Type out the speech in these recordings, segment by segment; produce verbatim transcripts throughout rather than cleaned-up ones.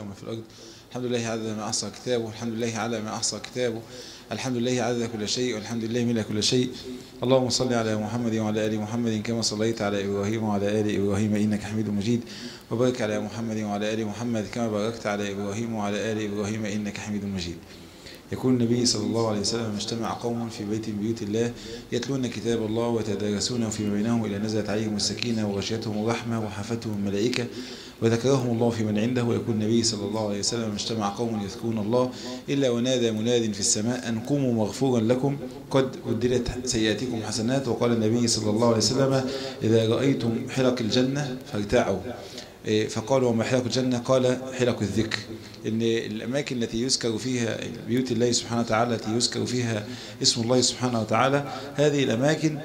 ما في الأرض. الحمد لله عدد ما أحصى كتابه، الحمد لله على ما أحصى كتابه، الحمد لله عدد كل شيء، والحمد لله ملء كل شيء. اللهم صل على محمد وعلى آل محمد كما صليت على إبراهيم وعلى آل إبراهيم إنك حميد مجيد، وبارك على محمد وعلى آل محمد كما باركت على إبراهيم وعلى آل إبراهيم إنك حميد مجيد. يقول النبي صلى الله عليه وسلم: اجتمع قوم في بيت من بيوت الله يتلون كتاب الله ويتدارسونه فيما بينهم إلى نزلت عليهم السكينة وغشيتهم الرحمة وحفتهم الملائكة وذكرهم الله في من عنده. ويقول النبي صلى الله عليه وسلم: اجتمع قوم يذكرون الله إلا ونادى مناد في السماء أن قوموا مغفورا لكم قد بدلت سيئاتكم حسنات. وقال النبي صلى الله عليه وسلم: إذا رأيتم حلق الجنة فارتعوا. فقالوا: وما حلق الجنة؟ قال: حلق الذكر. إن الأماكن التي يذكر فيها بيوت الله سبحانه وتعالى التي يذكر فيها اسم الله سبحانه وتعالى، هذه الأماكن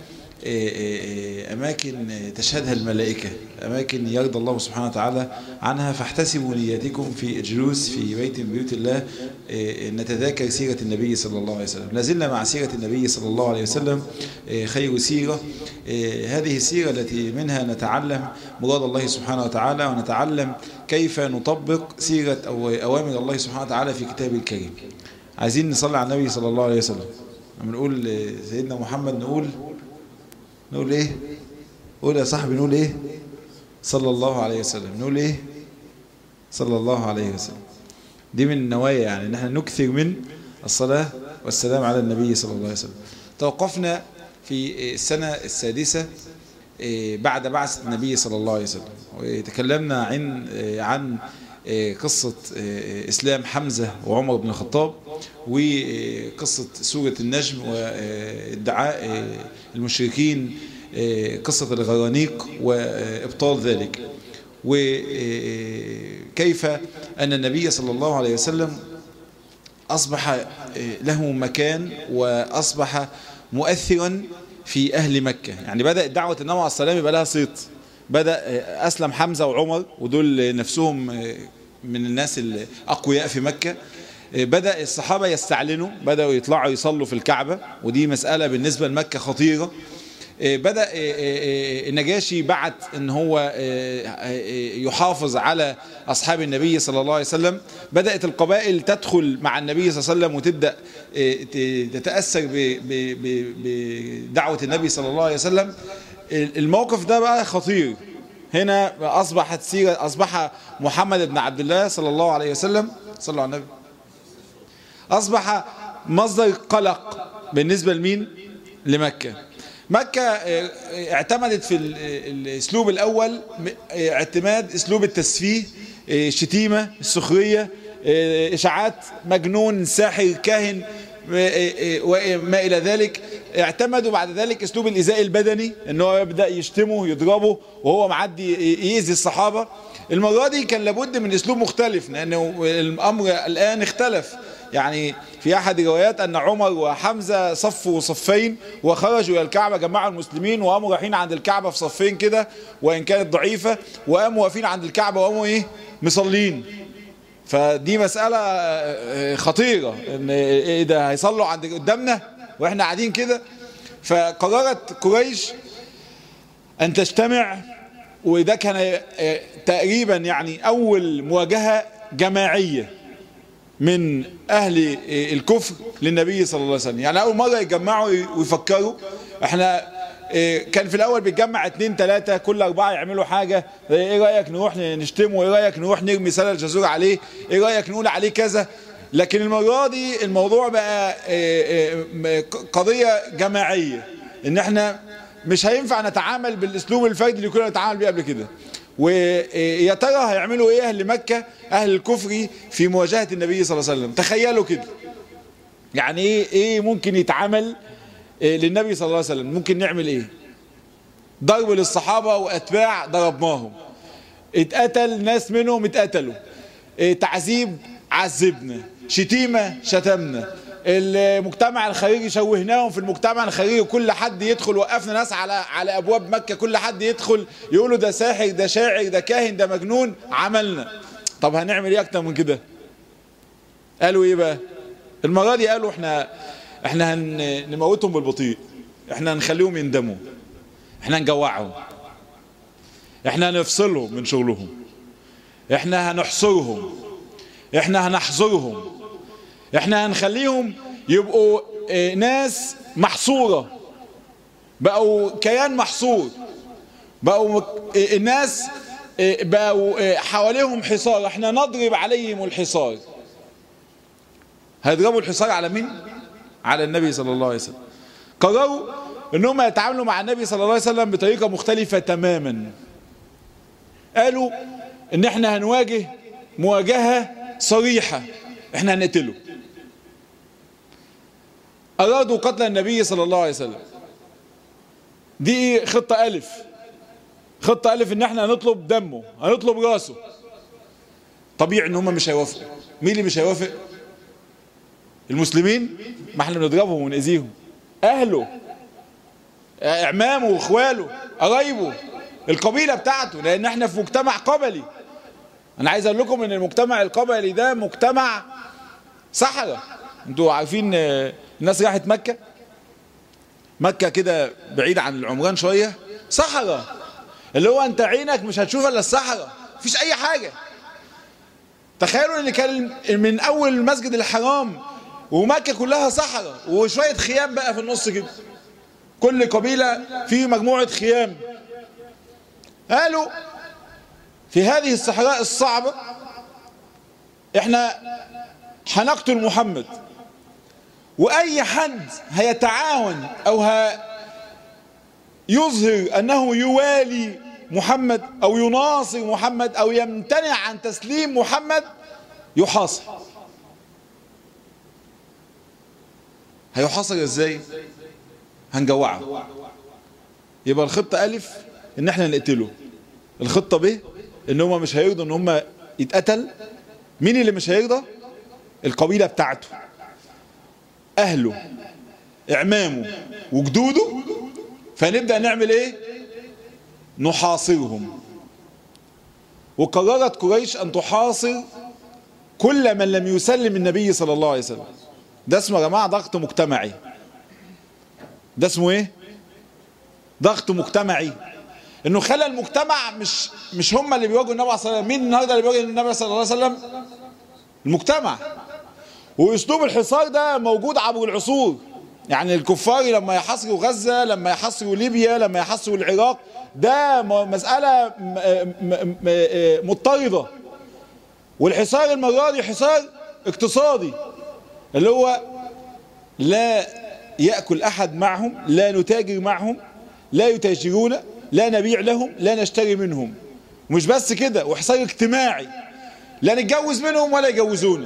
أماكن تشهدها الملائكة، أماكن يرضى الله سبحانه وتعالى عنها. فاحتسبوا نياتكم في الجلوس في بيت من بيوت الله نتذاكر سيرة النبي صلى الله عليه وسلم. لازلنا مع سيرة النبي صلى الله عليه وسلم، خير سيرة. هذه السيرة التي منها نتعلم مراد الله سبحانه وتعالى، ونتعلم كيف نطبق سيرة أو أوامر الله سبحانه وتعالى في كتابه الكريم. عايزين نصلي على النبي صلى الله عليه وسلم. لما نقول سيدنا محمد نقول نقول ايه؟ قول يا صاحبي، نقول ايه؟ صلى الله عليه وسلم. نقول ايه؟ صلى الله عليه وسلم. دي من النوايا، يعني ان احنا نكثر من الصلاة والسلام على النبي صلى الله عليه وسلم. توقفنا في السنة السادسة بعد بعثة النبي صلى الله عليه وسلم، وتكلمنا عن عن قصة إسلام حمزة وعمر بن الخطاب، وقصة سورة النجم وادعاء المشركين قصة الغرانيق وإبطال ذلك، وكيف أن النبي صلى الله عليه وسلم أصبح له مكان وأصبح مؤثرا في أهل مكة. يعني بدأ دعوة النبي عليه السلام يبقى لها صيت. بدأ أسلم حمزة وعمر، ودول نفسهم من الناس الأقوياء في مكة. بدأ الصحابة يستعلنوا، بدأوا يطلعوا يصلوا في الكعبة، ودي مسألة بالنسبة لمكة خطيرة. بدأ النجاشي بعت ان هو يحافظ على أصحاب النبي صلى الله عليه وسلم. بدأت القبائل تدخل مع النبي صلى الله عليه وسلم وتبدأ تتأثر بدعوة النبي صلى الله عليه وسلم. الموقف ده بقى خطير. هنا أصبحت سيرة، أصبح محمد بن عبد الله صلى الله عليه وسلم صلى الله عليه وسلم أصبح مصدر قلق بالنسبة لمين؟ لمكة. مكة اعتمدت في الاسلوب الاول اعتماد اسلوب التسفيه، شتيمة، السخرية، اشاعات، مجنون، ساحر، كاهن، وما الى ذلك. اعتمدوا بعد ذلك اسلوب الايذاء البدني، ان هو يبدا يشتمه يضربه وهو معدي يؤذي الصحابة. المرة دي كان لابد من اسلوب مختلف، لانه الامر الان اختلف. يعني في أحد الروايات أن عمر وحمزة صفوا صفين وخرجوا إلى الكعبة، جمعوا المسلمين وقاموا رايحين عند الكعبة في صفين كده وإن كانت ضعيفة، وقاموا واقفين عند الكعبة وقاموا إيه؟ مصلين. فدي مسألة خطيرة، إن إيه ده هيصلوا عند قدامنا وإحنا قاعدين كده. فقررت قريش أن تجتمع، وده كان تقريبا يعني أول مواجهة جماعية من أهل الكفر للنبي صلى الله عليه وسلم. يعني أول مرة يتجمعوا ويفكروا. احنا كان في الأول بيتجمع اتنين تلاتة، كل أربعة يعملوا حاجة. ايه رأيك نروح نشتمه؟ ايه رأيك نروح نرمي سلة الجزور عليه؟ ايه رأيك نقول عليه كذا؟ لكن المرة دي الموضوع بقى قضية جماعية، ان احنا مش هينفع نتعامل بالاسلوب الفردي اللي كنا نتعامل بيه قبل كده. ويا ترى هيعملوا ايه اهل مكة، اهل الكفر، في مواجهة النبي صلى الله عليه وسلم؟ تخيلوا كده، يعني ايه ايه ممكن يتعمل للنبي صلى الله عليه وسلم؟ ممكن نعمل ايه؟ ضرب للصحابة واتباع ضربناهم، اتقتل ناس منهم اتقتلوا، تعذيب عذبنا، شتيمة شتمنا، المجتمع الخارجي شوهناهم في المجتمع الخارجي، وكل حد يدخل، وقفنا ناس على على ابواب مكة، كل حد يدخل يقولوا ده ساحر، ده شاعر، ده كاهن، ده مجنون، عملنا. طب هنعمل ايه اكتر من كده؟ قالوا ايه بقى المرة دي؟ قالوا احنا احنا هنموتهم بالبطيء، احنا هنخليهم يندموا، احنا هنجوعهم، احنا هنفصلهم من شغلهم، احنا هنحصرهم، احنا هنحظرهم، احنا هنخليهم يبقوا ناس محصورة، بقوا كيان محصور، بقوا الناس بقوا حواليهم حصار، احنا نضرب عليهم الحصار. هيضربوا الحصار على مين؟ على النبي صلى الله عليه وسلم. قرروا انهم يتعاملوا مع النبي صلى الله عليه وسلم بطريقة مختلفة تماما. قالوا ان احنا هنواجه مواجهة صريحة، احنا هنقتله. ارادوا قتل النبي صلى الله عليه وسلم. دي خطة الف. خطة الف ان احنا هنطلب دمه، هنطلب راسه. طبيعي ان هم مش هيوافقوا. مين اللي مش هيوافق؟ المسلمين. ما احنا بنضربهم ونأذيهم. اهله، اعمامه واخواله، قرايبه، القبيلة بتاعته، لان احنا في مجتمع قبلي. انا عايز اقول لكم ان المجتمع القبلي ده مجتمع صحراء. انتوا عارفين الناس راحت مكة، مكة كده بعيد عن العمران شوية، صحراء، اللي هو انت عينك مش هتشوف الا الصحراء، مفيش اي حاجة. تخيلوا ان كان من اول المسجد الحرام ومكة كلها صحراء وشوية خيام بقى في النص كده، كل قبيلة فيه مجموعة خيام. قالوا في هذه الصحراء الصعبة احنا هنقتل محمد، واي حد هيتعاون او يظهر انه يوالي محمد او يناصر محمد او يمتنع عن تسليم محمد يحاصر. هيحاصر ازاي؟ هنجوعه. يبقى الخطة الف ان احنا نقتله. الخطة ب ان هم مش هيرضوا ان هم يتقتل. مين اللي مش هيرضى؟ القبيلة بتاعته، اهله، اعمامه وجدوده. فنبدأ نعمل ايه؟ نحاصرهم. وقررت قريش ان تحاصر كل من لم يسلم النبي صلى الله عليه وسلم. ده اسمه يا جماعة ضغط مجتمعي. ده اسمه ايه؟ ضغط مجتمعي. انه خلى المجتمع مش مش هم اللي بيواجهوا النبي صلى الله عليه وسلم. مين النهارده اللي بيواجه النبي صلى الله عليه وسلم؟ المجتمع. واسلوب الحصار ده موجود عبر العصور. يعني الكفار لما يحاصروا غزة، لما يحاصروا ليبيا، لما يحاصروا العراق، ده مسألة مضطردة. والحصار المرة دي حصار اقتصادي، اللي هو لا يأكل أحد معهم، لا نتاجر معهم، لا يتاجرون، لا نبيع لهم، لا نشتري منهم. ومش بس كده، وحصار اجتماعي، لا نتجوز منهم ولا يجوزونا.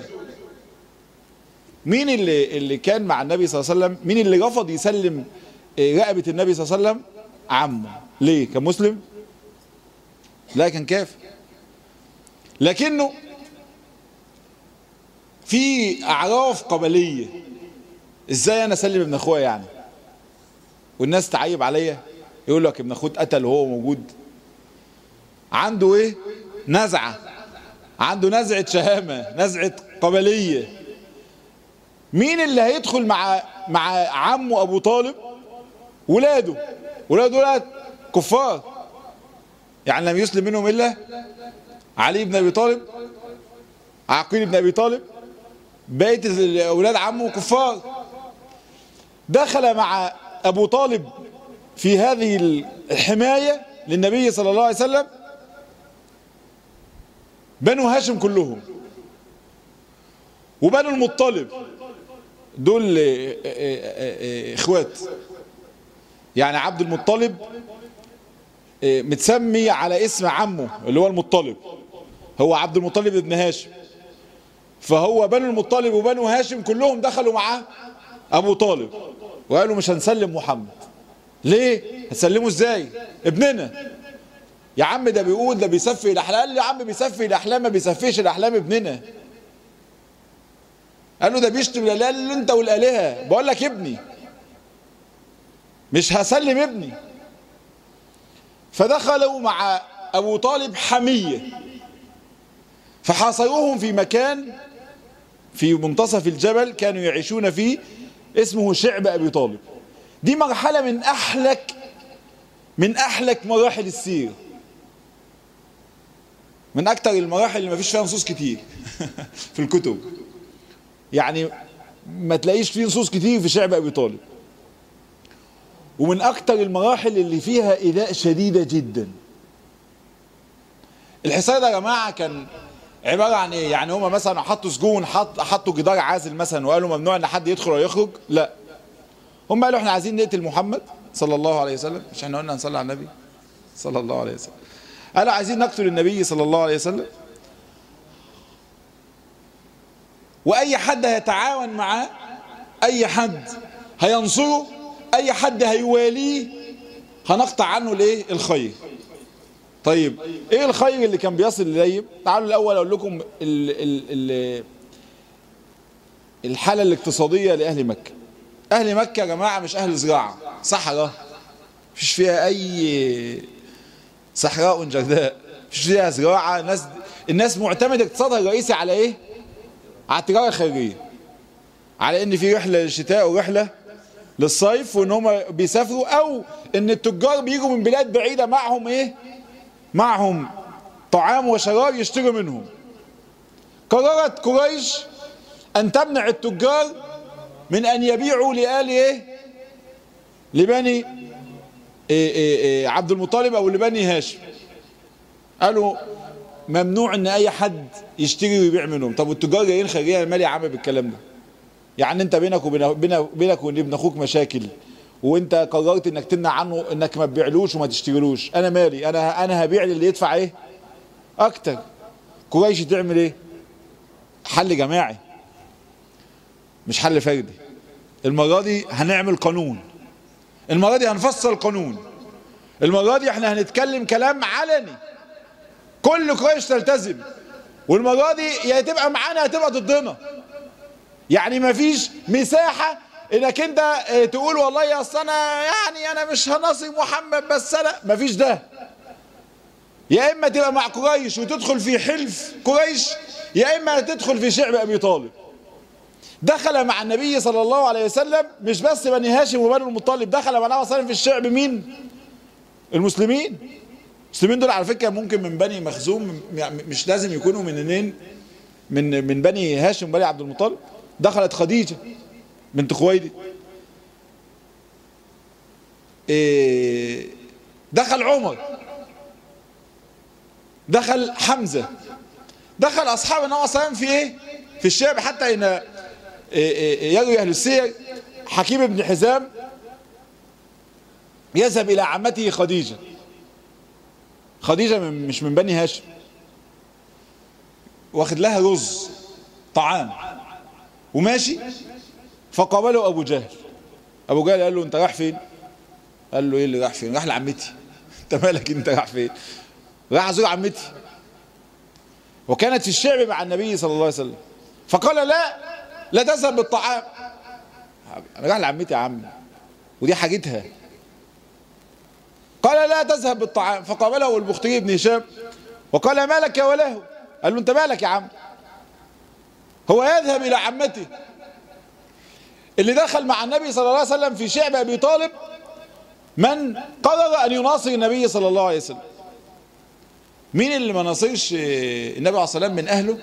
مين اللي اللي كان مع النبي صلى الله عليه وسلم؟ مين اللي رفض يسلم رقبة النبي صلى الله عليه وسلم؟ عمه. ليه؟ كان مسلم؟ لا، كان كافر. لكنه في اعراف قبلية. ازاي انا اسلم ابن اخويا يعني؟ والناس تعيب عليا، يقول لك ابن اخوه اتقتل وهو موجود. عنده ايه؟ نزعة، عنده نزعة شهامة، نزعة قبلية. مين اللي هيدخل مع مع عمه ابو طالب؟ ولاده. ولاده دول كفار، يعني لم يسلم منهم الا علي بن ابي طالب، عقيل بن ابي طالب، بقية اولاد عمه كفار. دخل مع ابو طالب في هذه الحماية للنبي صلى الله عليه وسلم بنو هاشم كلهم، وبنو المطلب دول اخوات. يعني عبد المطلب متسمي على اسم عمه اللي هو المطلب، هو عبد المطلب ابن هاشم. فهو بنو المطلب وبنو هاشم كلهم دخلوا معاه ابو طالب وقالوا مش هنسلم محمد. ليه؟ هتسلمه ازاي؟ ابننا. يا عم ده بيقول ده بيسفي الاحلام. قال له يا عم بيسفي الاحلام، ما بيسفيش الاحلام ابننا. قال له ده بيشتم الالهه. قال له انت والالهه، بقول لك ابني، مش هسلم ابني. فدخلوا مع ابو طالب حميه، فحاصروهم في مكان في منتصف الجبل كانوا يعيشون فيه اسمه شعب ابي طالب. دي مرحله من احلك من احلك مراحل السيره، من اكتر المراحل اللي ما فيش فيها نصوص كتير. في الكتب، يعني ما تلاقيش فيه نصوص كتير في شعب ابي طالب. ومن اكتر المراحل اللي فيها ايذاء شديدة جدا. الحصار ده يا جماعة كان عبارة عن ايه؟ يعني هما مثلا حطوا سجون، حط حطوا جدار عازل مثلا وقالوا ممنوع ان حد يدخل ولا يخرج؟ لا، هم قالوا احنا عايزين نقتل محمد صلى الله عليه وسلم، مش احنا قلنا نصلي على النبي صلى الله عليه وسلم، قالوا عايزين نقتل النبي صلى الله عليه وسلم، واي حد هيتعاون معاه، اي حد هينصره، اي حد هيواليه هنقطع عنه الايه؟ الخير. طيب ايه الخير اللي كان بيصل اليه؟ تعالوا الاول اقول لكم ال ال ال الحالة الاقتصادية لاهل مكة. اهل مكة يا جماعة مش اهل زراعة، صحراء، مفيش فيها اي صحراء جرداء، مفيش فيها زراعة. الناس الناس معتمدة اقتصادها الرئيسي على ايه؟ على التجارة الخارجية، على ان في رحلة للشتاء ورحلة للصيف، وان هم بيسافروا، او ان التجار بيجوا من بلاد بعيدة معهم ايه؟ معهم طعام وشراب يشتروا منهم. قررت قريش ان تمنع التجار من ان يبيعوا لآل ايه؟ لبني إيه إيه إيه عبد المطلب او لبني هاشم. قالوا ممنوع ان اي حد يشتري ويبيع منهم. طب والتجار جايين خارجين، المال يا عم بالكلام ده؟ يعني انت بينك وبين بينك وبين ابن اخوك مشاكل، وانت قررت انك تمنع عنه انك ما تبيعلوش وما تشتريلوش، انا مالي؟ انا انا هبيع للي يدفع ايه اكتر. قريش تعمل ايه؟ حل جماعي مش حل فردي. المرة دي هنعمل قانون، المرة دي هنفصل قانون، المرة دي احنا هنتكلم كلام علني كل قريش تلتزم، والمرة دي يا تبقى معانا يا تبقى ضدنا. يعني مفيش مساحة انك انت تقول والله يا اصل انا يعني انا مش هنصر محمد بس انا، مفيش ده. يا اما تبقى مع قريش وتدخل في حلف قريش، يا اما تدخل في شعب ابي طالب. دخل مع النبي صلى الله عليه وسلم مش بس بني هاشم وبني المطلب، دخل مع النبي صلى الله عليه وسلم في الشعب مين؟ المسلمين. المسلمين دول على فكره ممكن من بني مخزوم، مش لازم يكونوا منين، من من بني هاشم وبني عبد المطلب. دخلت خديجه بنت خويلد، إيه دخل عمر، دخل حمزه، دخل اصحاب النبي صلى الله عليه وسلم في ايه؟ في الشعب. حتى ان يروي اهل السير حكيم بن حزام يذهب الى عمته خديجه. خديجه من مش من بني هاشم، واخد لها رز طعام وماشي، فقابله ابو جهل. ابو جهل قال له انت رايح فين؟ قال له ايه اللي رايح فين؟ راح لعمتي. انت مالك انت رايح فين؟ راح ازور عمتي، وكانت في الشعب مع النبي صلى الله عليه وسلم. فقال لا لا تذهب بالطعام. انا رايح لعمتي يا عم ودي حاجتها. قال لا تذهب بالطعام. فقابله البختري بن هشام وقال ما لك وله؟ قال له انت مالك يا عم؟ هو يذهب الى عمته. اللي دخل مع النبي صلى الله عليه وسلم في شعب ابي طالب من قرر ان يناصر النبي صلى الله عليه وسلم. مين اللي ما ناصرش النبي عليه الصلاه والسلام من اهله؟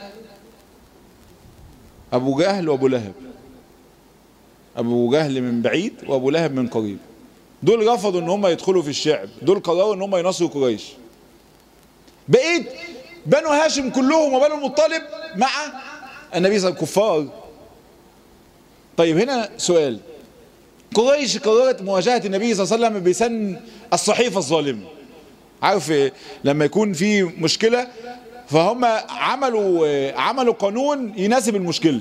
ابو جهل وابو لهب. ابو جهل من بعيد وابو لهب من قريب. دول رفضوا ان هم يدخلوا في الشعب، دول قرروا ان هم يناصروا قريش. بقيت بنو هاشم كلهم وبنو المطلب مع النبي صلى الله عليه وسلم كفار. طيب هنا سؤال، قريش قررت مواجهة النبي صلى الله عليه وسلم بسن الصحيفة الظالمة. عارف لما يكون في مشكلة فهم عملوا عملوا قانون يناسب المشكلة.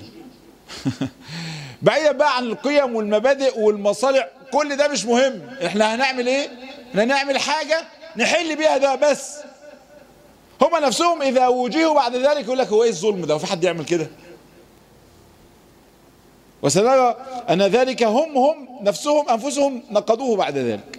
بعيدا بقى عن القيم والمبادئ والمصالح، كل ده مش مهم. احنا هنعمل ايه؟ احنا هنعمل حاجة نحل بيها ده بس. هم نفسهم اذا وجهوا بعد ذلك يقول لك هو ايه الظلم ده؟ وفي حد يعمل كده؟ وسنرى ان ذلك هم هم نفسهم انفسهم نقضوه بعد ذلك.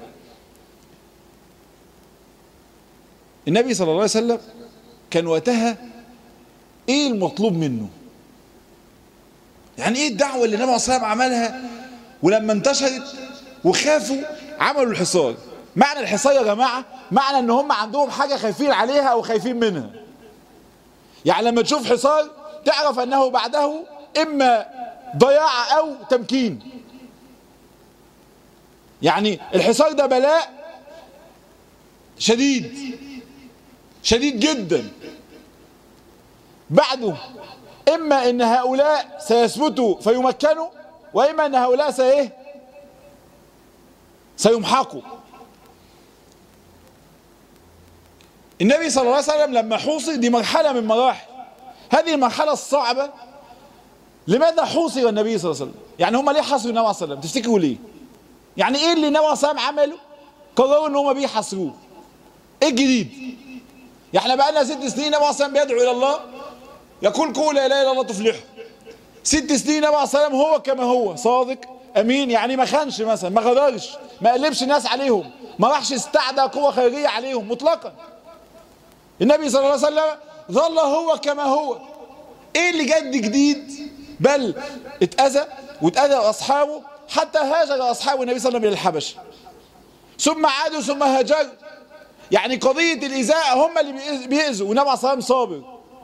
النبي صلى الله عليه وسلم كان وقتها ايه المطلوب منه؟ يعني ايه الدعوة اللي النبي صلى الله عليه وسلم عملها؟ ولما انتشرت وخافوا عملوا الحصار. معنى الحصار يا جماعة معنى ان هم عندهم حاجة خايفين عليها او خايفين منها. يعني لما تشوف حصار تعرف أنه بعده إما ضياع أو تمكين. يعني الحصار ده بلاء شديد شديد جدا، بعده إما إن هؤلاء سيثبتوا فيمكنوا، وإما إن هؤلاء سيه سيمحقوا. النبي صلى الله عليه وسلم لما حوصر، دي مرحلة من مراحل، هذه المرحلة الصعبة. لماذا حوصر النبي صلى الله عليه وسلم؟ يعني هم ليه حصروا النبي صلى الله عليه وسلم؟ تفتكروا ليه؟ يعني ايه اللي النبي صلى الله عليه وسلم عمله قرروا ان هم بيحصروه؟ ايه الجديد؟ يعني احنا بقى لنا ست سنين النبي صلى الله عليه وسلم بيدعو الى الله، يقول قولوا لا اله الا الله تفلحوا. ست سنين النبي صلى الله عليه وسلم هو كما هو صادق امين، يعني ما خانش مثلا، ما غدرش، ما قلبش الناس عليهم، ما راحش استعدى قوة خارجية عليهم مطلقا. النبي صلى الله عليه وسلم ظل هو كما هو. ايه اللي جد جديد؟ بل اتأذى واتأذى اصحابه، حتى هاجر اصحاب النبي صلى الله عليه وسلم الى الحبشه، ثم عادوا ثم هاجروا. يعني قضية الإيذاء هم اللي بيأذوا، والنبي عليه الصلاة والسلام صابر،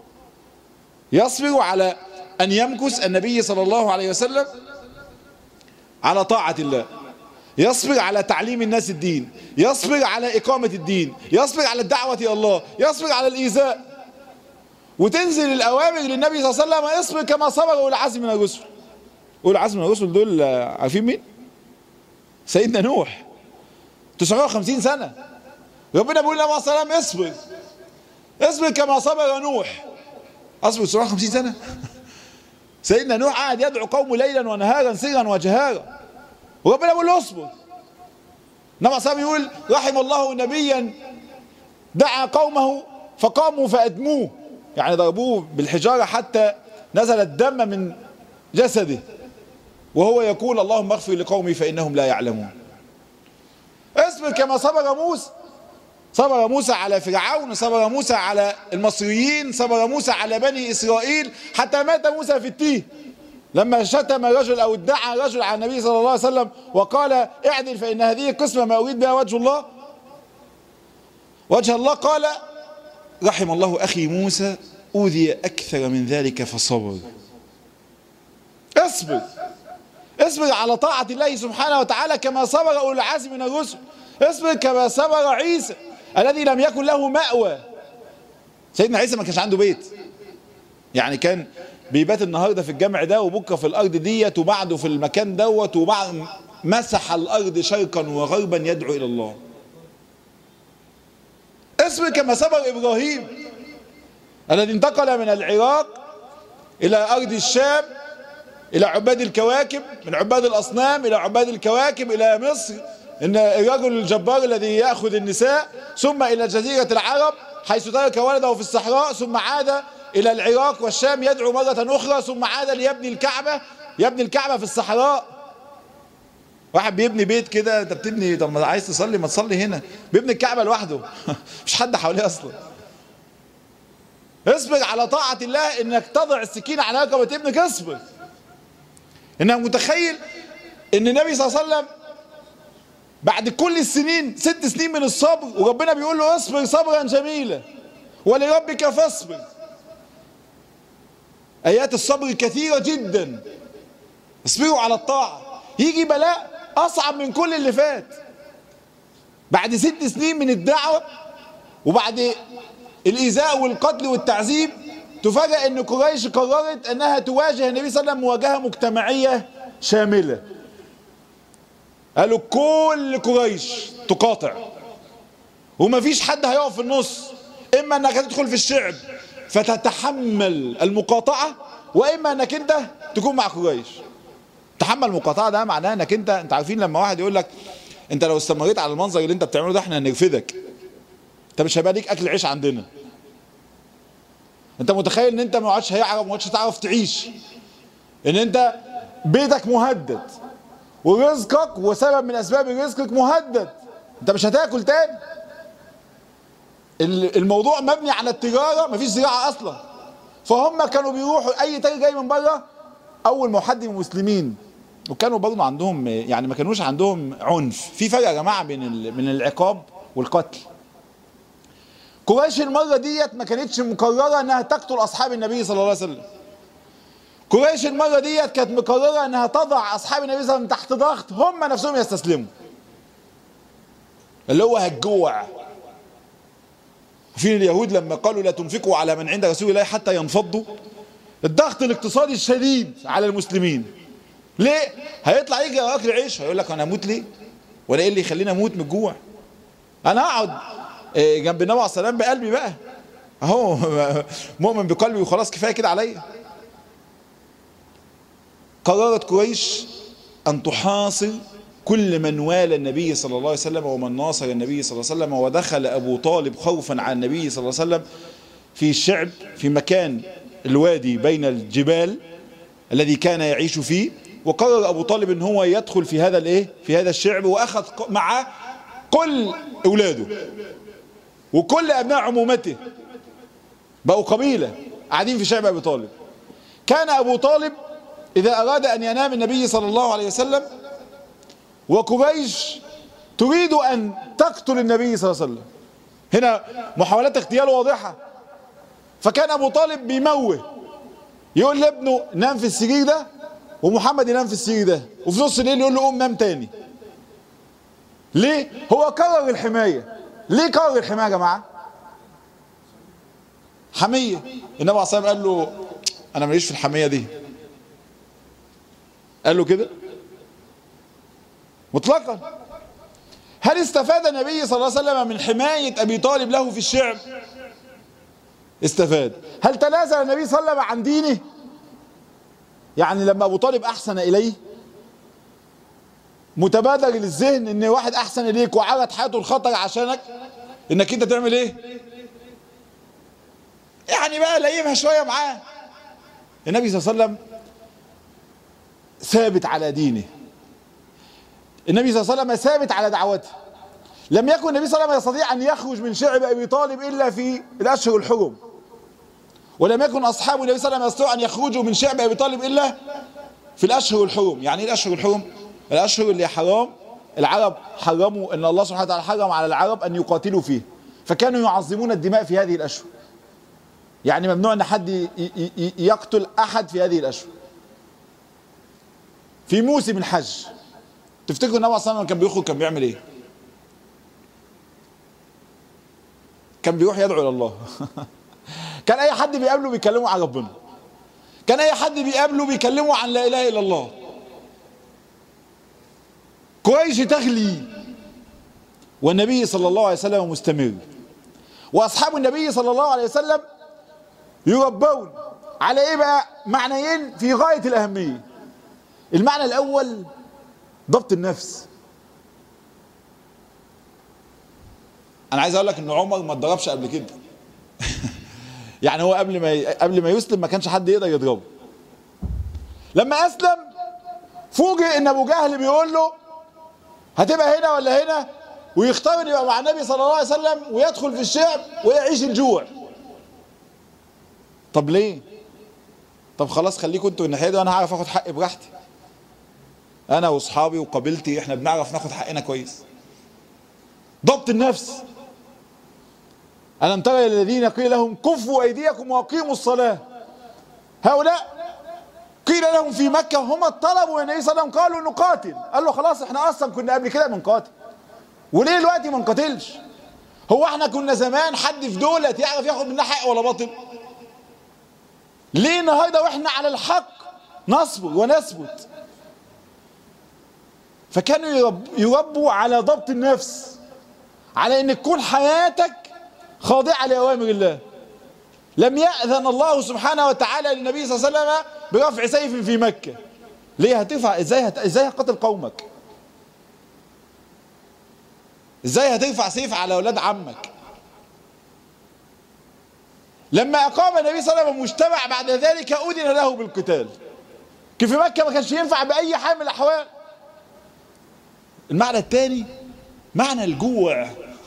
يصبر على أن يمكث النبي صلى الله عليه وسلم على طاعة الله، يصبر على تعليم الناس الدين، يصبر على إقامة الدين، يصبر على الدعوة إلى الله، يصبر على الإيذاء. وتنزل الأوامر للنبي صلى الله عليه وسلم يصبر كما صبر أولي العزم من الرسل. أولي العزم من الرسل دول عارفين مين؟ سيدنا نوح، تسعمائة وخمسين سنة ربنا بيقول للنبي صلى الله عليه وسلم اصبر اصبر كما صبر نوح. اصبر تسعمائة وخمسين سنة. سيدنا نوح قاعد يدعو قومه ليلا ونهارا سرا وجهارا، وربنا بيقول له اصبر. النبي صلى الله عليه وسلم يقول رحم الله نبيا دعا قومه فقاموا فأدموه، يعني ضربوه بالحجارة حتى نزل الدم من جسده، وهو يقول اللهم اغفر لقومي فإنهم لا يعلمون. اصبر كما صبر موسى. صبر موسى على فرعون، صبر موسى على المصريين، صبر موسى على بني إسرائيل، حتى مات موسى في التيه لما شتم رجل أو ادعى رجل على النبي صلى الله عليه وسلم وقال اعدل فإن هذه قسمة ما أريد بها وجه الله وجه الله. قال رحم الله أخي موسى أوذي أكثر من ذلك فصبر. اصبر اصبر على طاعة الله سبحانه وتعالى كما صبر أولو العزم من الرسل. اصبر كما صبر عيسى الذي لم يكن له مأوى. سيدنا عيسى ما كانش عنده بيت، يعني كان بيبات النهارده في الجامع ده وبكره في الارض ديت وبعده في المكان دوت، وبعد مسح الارض شرقا وغربا يدعو الى الله. اصبر كما صبر ابراهيم الذي انتقل من العراق الى ارض الشام، الى عباد الكواكب، من عباد الاصنام الى عباد الكواكب، الى مصر ان الرجل الجبار الذي ياخذ النساء، ثم الى جزيره العرب حيث ترك ولده في الصحراء، ثم عاد الى العراق والشام يدعو مره اخرى، ثم عاد ليبني الكعبه، يبني الكعبه في الصحراء. واحد بيبني بيت كده، انت بتبني، طب ما عايز تصلي ما تصلي هنا، بيبني الكعبه لوحده مش حد حواليه اصلا. اصبر على طاعه الله، انك تضع السكين على رقبه ابنك، اصبر. انك متخيل ان النبي صلى الله عليه وسلم بعد كل السنين ست سنين من الصبر، وربنا بيقول له اصبر صبرا جميلا ولربك فاصبر. ايات الصبر كثيرة جدا. اصبروا على الطاعة. يجي بلاء اصعب من كل اللي فات بعد ست سنين من الدعوة، وبعد الايذاء والقتل والتعذيب تفاجأ ان قريش قررت انها تواجه النبي صلى الله عليه وسلم مواجهة مجتمعية شاملة. قالوا كل قريش تقاطع وما فيش حد هيقف في النص، اما انك هتدخل في الشعب فتتحمل المقاطعة، واما انك انت تكون مع قريش. تحمل المقاطعة ده معناه انك انت انت عارفين لما واحد يقول لك انت لو استمريت على المنظر اللي انت بتعمله ده احنا هنرفدك، انت مش هيبقى ليك اكل عيش عندنا. انت متخيل ان انت ما عادش هيعرف ما عادش تعرف تعيش، ان انت بيتك مهدد ورزقك وسبب من اسباب رزقك مهدد، انت مش هتاكل تاني. الموضوع مبني على التجاره، مفيش زراعه اصلا. فهم كانوا بيروحوا اي تاجر جاي من بره اول ما حد من المسلمين، وكانوا برضه عندهم يعني ما كانوش عندهم عنف. في فرق يا جماعه بين من العقاب والقتل. قريش المره ديت ما كانتش مقرره انها تقتل اصحاب النبي صلى الله عليه وسلم، قريش المرة ديت كانت مقررة انها تضع اصحاب النبي صلى الله عليه وسلم تحت ضغط هم نفسهم يستسلموا، اللي هو هالجوع. في اليهود لما قالوا لا تنفقوا على من عند رسول الله حتى ينفضوا، الضغط الاقتصادي الشديد على المسلمين. ليه؟ هيطلع يجي اكل عيش، هيقول لك انا اموت ليه؟ ولا ايه اللي يخليني اموت من الجوع؟ انا اقعد جنب النبي عليه السلام بقلبي بقى، اهو مؤمن بقلبي وخلاص كفايه كده عليا. قررت قريش ان تحاصر كل من والى النبي صلى الله عليه وسلم ومن ناصر النبي صلى الله عليه وسلم. ودخل ابو طالب خوفا على النبي صلى الله عليه وسلم في الشعب، في مكان الوادي بين الجبال الذي كان يعيش فيه. وقرر ابو طالب ان هو يدخل في هذا الايه في هذا الشعب، واخذ معه كل اولاده وكل ابناء عمومته، بقوا قبيله قاعدين في شعب ابي طالب. كان ابو طالب اذا اراد ان ينام النبي صلى الله عليه وسلم وقريش تريد ان تقتل النبي صلى الله عليه وسلم، هنا محاولات اغتيال واضحه، فكان ابو طالب بيموه، يقول لابنه نام في السرير ده ومحمد ينام في السرير ده، وفي نص الليل يقول له قوم نام تاني. ليه؟ هو قرر الحمايه. ليه قرر الحمايه يا جماعه؟ حميه. النبي عليه الصلاه والسلام قال له انا ماليش في الحميه دي، قال له كده مطلقا. هل استفاد النبي صلى الله عليه وسلم من حمايه ابي طالب له في الشعب؟ استفاد. هل تنازل النبي صلى الله عليه وسلم عن دينه؟ يعني لما ابو طالب احسن اليه، متبادر للذهن ان واحد احسن اليك وعرض حياته الخطر عشانك، انك انت تعمل ايه؟ يعني بقى ليمها شويه معاه. النبي صلى الله عليه وسلم ثابت على دينه، النبي صلى الله عليه وسلم ثابت على دعوته. لم يكن النبي صلى الله عليه وسلم يستطيع ان يخرج من شعب ابي طالب الا في الاشهر الحرم، ولم يكن اصحاب النبي صلى الله عليه وسلم يستطيعوا ان يخرجوا من شعب ابي طالب الا في الاشهر الحرم. يعني ايه الاشهر الحرم؟ الاشهر اللي حرام، العرب حرموا، ان الله سبحانه وتعالى حرم على العرب ان يقاتلوا فيه، فكانوا يعظمون الدماء في هذه الاشهر. يعني ممنوع ان حد يقتل احد في هذه الاشهر. في موسم الحج تفتكروا النبي صلى الله عليه وسلم كان بيخرج كان بيعمل ايه؟ كان بيروح يدعو الى الله. كان اي حد بيقابله بيكلمه عن ربنا، كان اي حد بيقابله بيكلمه عن لا اله الا الله. قريش تغلي والنبي صلى الله عليه وسلم مستمر، واصحاب النبي صلى الله عليه وسلم يربون على ايه بقى؟ معنيين في غايه الاهميه. المعنى الاول ضبط النفس. انا عايز اقول لك ان عمر ما اتضربش قبل كده. يعني هو قبل ما قبل ما يسلم ما كانش حد يقدر يضربه. لما اسلم فوجئ ان ابو جهل بيقول له هتبقى هنا ولا هنا، ويختار ان يبقى مع النبي صلى الله عليه وسلم ويدخل في الشعب ويعيش الجوع. طب ليه؟ طب خلاص خليكم انتوا الناحيه دي وانا هعرف اخد حقي براحتي. انا واصحابي وقبيلتي احنا بنعرف ناخد حقنا كويس. ضبط النفس. ألم ترى الذين قيل لهم كفوا أيديكم وأقيموا الصلاة، هؤلاء قيل لهم في مكة هم طلبوا النبي صلى الله عليه وسلم قالوا نقاتل، قال له خلاص احنا أصلا كنا قبل كده بنقاتل، وليه دلوقتي ما نقاتلش؟ هو احنا كنا زمان حد في دولة يعرف ياخد منها حق ولا باطل؟ ليه النهارده واحنا على الحق نصبر ونثبت؟ فكانوا يرب يربوا على ضبط النفس، على ان تكون حياتك خاضعة لأوامر الله. لم يأذن الله سبحانه وتعالى للنبي صلى الله عليه وسلم برفع سيف في مكة. ليه هترفع؟ ازاي هت... ازاي هتقتل قومك؟ ازاي هترفع سيف على اولاد عمك؟ لما اقام النبي صلى الله عليه وسلم مجتمع بعد ذلك اذن له بالقتال. كيف في مكة ما كانش ينفع باي حال من الاحوال. المعنى الثاني معنى الجوع،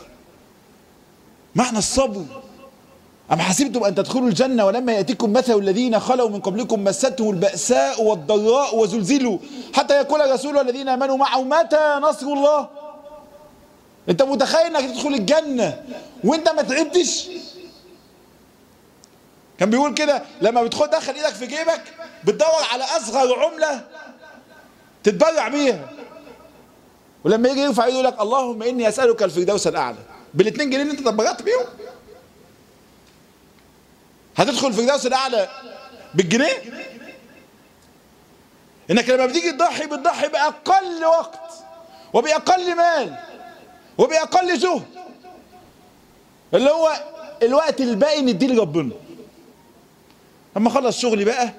معنى الصبر. أم حسبتم أن تدخلوا الجنة ولما يأتيكم مثل الذين خلوا من قبلكم مستهم البأساء والضراء وزلزلوا حتى يقول الرسول والذين آمنوا معه متى نصر الله؟ أنت متخيل أنك تدخل الجنة وأنت ما تعبتش؟ كان بيقول كده لما بتدخل دخل ايدك في جيبك بتدور على اصغر عملة تتبرع بيها، ولما يجي يرفع ايده يقول لك اللهم اني اسالك الفردوس الاعلى، بالاتنين جنيه اللي انت تبرعت بيهم. هتدخل الفردوس الاعلى بالجنيه؟ انك لما بتيجي تضحي بتضحي باقل وقت وباقل مال وباقل جهد، اللي هو الوقت الباقي نديه لربنا. اما اخلص شغلي بقى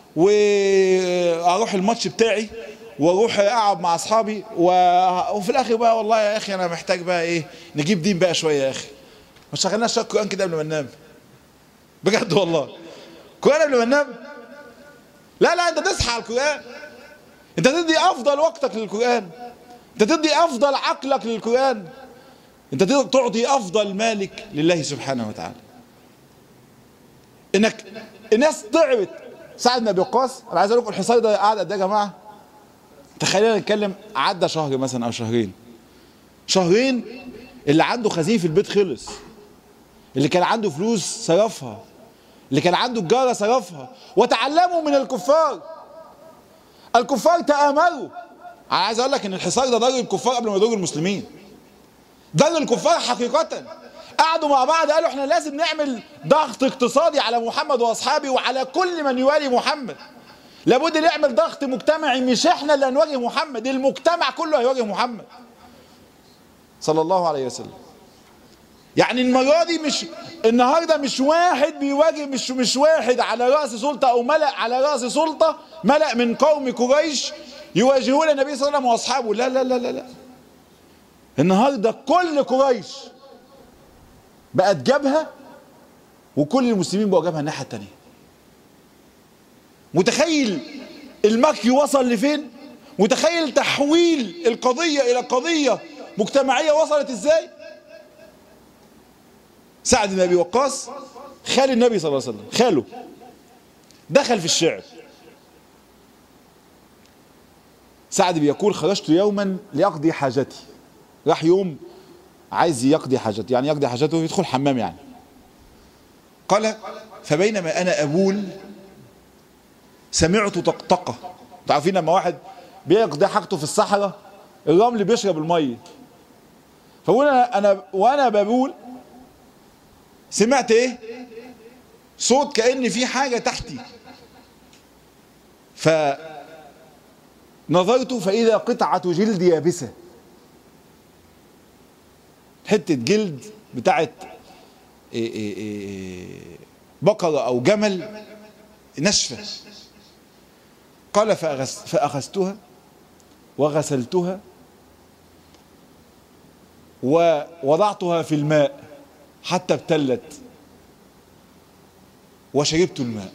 واروح الماتش بتاعي واروح اقعد مع اصحابي و... وفي الاخر بقى والله يا اخي انا محتاج بقى ايه، نجيب دين بقى شويه يا اخي، ما شغلناش شويه قران كده قبل ما ننام؟ بجد والله قران قبل ما ننام؟ لا لا، انت تصحى على القران، انت تدي افضل وقتك للقران، انت تدي افضل عقلك للقران، انت تعطي افضل مالك لله سبحانه وتعالى. انك الناس تعبت. سعد بن ابي وقاص، انا عايز اقول لكم الحصار ده قعد قد ايه يا جماعه؟ تخيلوا نتكلم عدى شهر مثلا او شهرين. شهرين اللي عنده خزين في البيت خلص، اللي كان عنده فلوس صرفها، اللي كان عنده تجاره صرفها، وتعلموا من الكفار. الكفار تآمروا. انا عايز اقول لك ان الحصار ده ضر الكفار قبل ما يضر المسلمين. ضر الكفار حقيقة. قعدوا مع بعض قالوا احنا لازم نعمل ضغط اقتصادي على محمد واصحابه وعلى كل من يوالي محمد. لابد نعمل ضغط مجتمعي، مش احنا اللي هنواجه محمد، المجتمع كله هيواجه محمد صلى الله عليه وسلم. يعني المرة دي مش النهارده مش واحد بيواجه، مش مش واحد على رأس سلطة او ملأ على رأس سلطة، ملأ من قوم قريش يواجهون النبي صلى الله عليه وسلم واصحابه. لا لا لا لا لا. النهارده كل قريش بقت جبهة وكل المسلمين بقوا جبهة الناحية التانية. متخيل المكي وصل لفين؟ متخيل تحويل القضية إلى قضية مجتمعية وصلت إزاي؟ سعد بن أبي وقاص خال النبي صلى الله عليه وسلم، خاله دخل في الشعر. سعد بيقول خرجت يوما لأقضي حاجتي. راح يوم عايز يقضي حاجته، يعني يقضي حاجته يدخل حمام يعني. قال فبينما أنا أبول سمعت طقطقة. تعرفين لما واحد بيقضي حاجته في الصحراء الرمل بيشرب المية، فقول أنا, أنا وأنا ببول سمعت إيه؟ صوت كأن في حاجة تحتي، فنظرت فإذا قطعة جلد يابسة، حتة جلد بتاعت إيه إيه إيه بقرة أو جمل نشفة. قال فأخذتها وغسلتها ووضعتها في الماء حتى ابتلت وشربت الماء.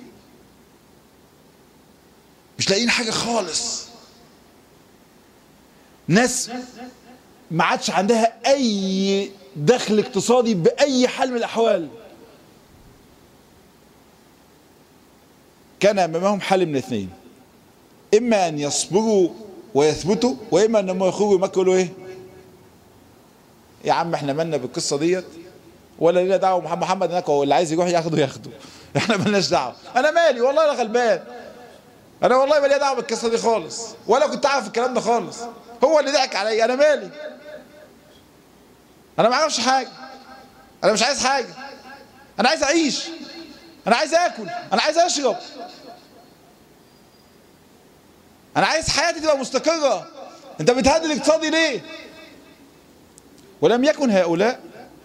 مش لاقيين حاجة خالص. ناس ما عادش عندها اي دخل اقتصادي باي حال من الاحوال. كان امامهم حل من اثنين، اما ان يصبروا ويثبتوا، واما انهم يخرجوا مكة يقولوا ايه يا عم احنا مالنا بالقصه ديت، ولا لنا دعوه محمد هناك، هو اللي عايز يروح ياخده ياخده، احنا مالناش دعوه. انا مالي والله، انا غلبان، انا والله مالي دعوه بالقصه دي خالص، ولا كنت عارف الكلام ده خالص، هو اللي ضحك عليا، انا مالي، انا ما اعرفش حاجه، انا مش عايز حاجه، انا عايز اعيش، انا عايز اكل، انا عايز اشرب، انا عايز حياتي تبقى مستقره، انت بتهدد اقتصادي ليه؟ ولم يكن هؤلاء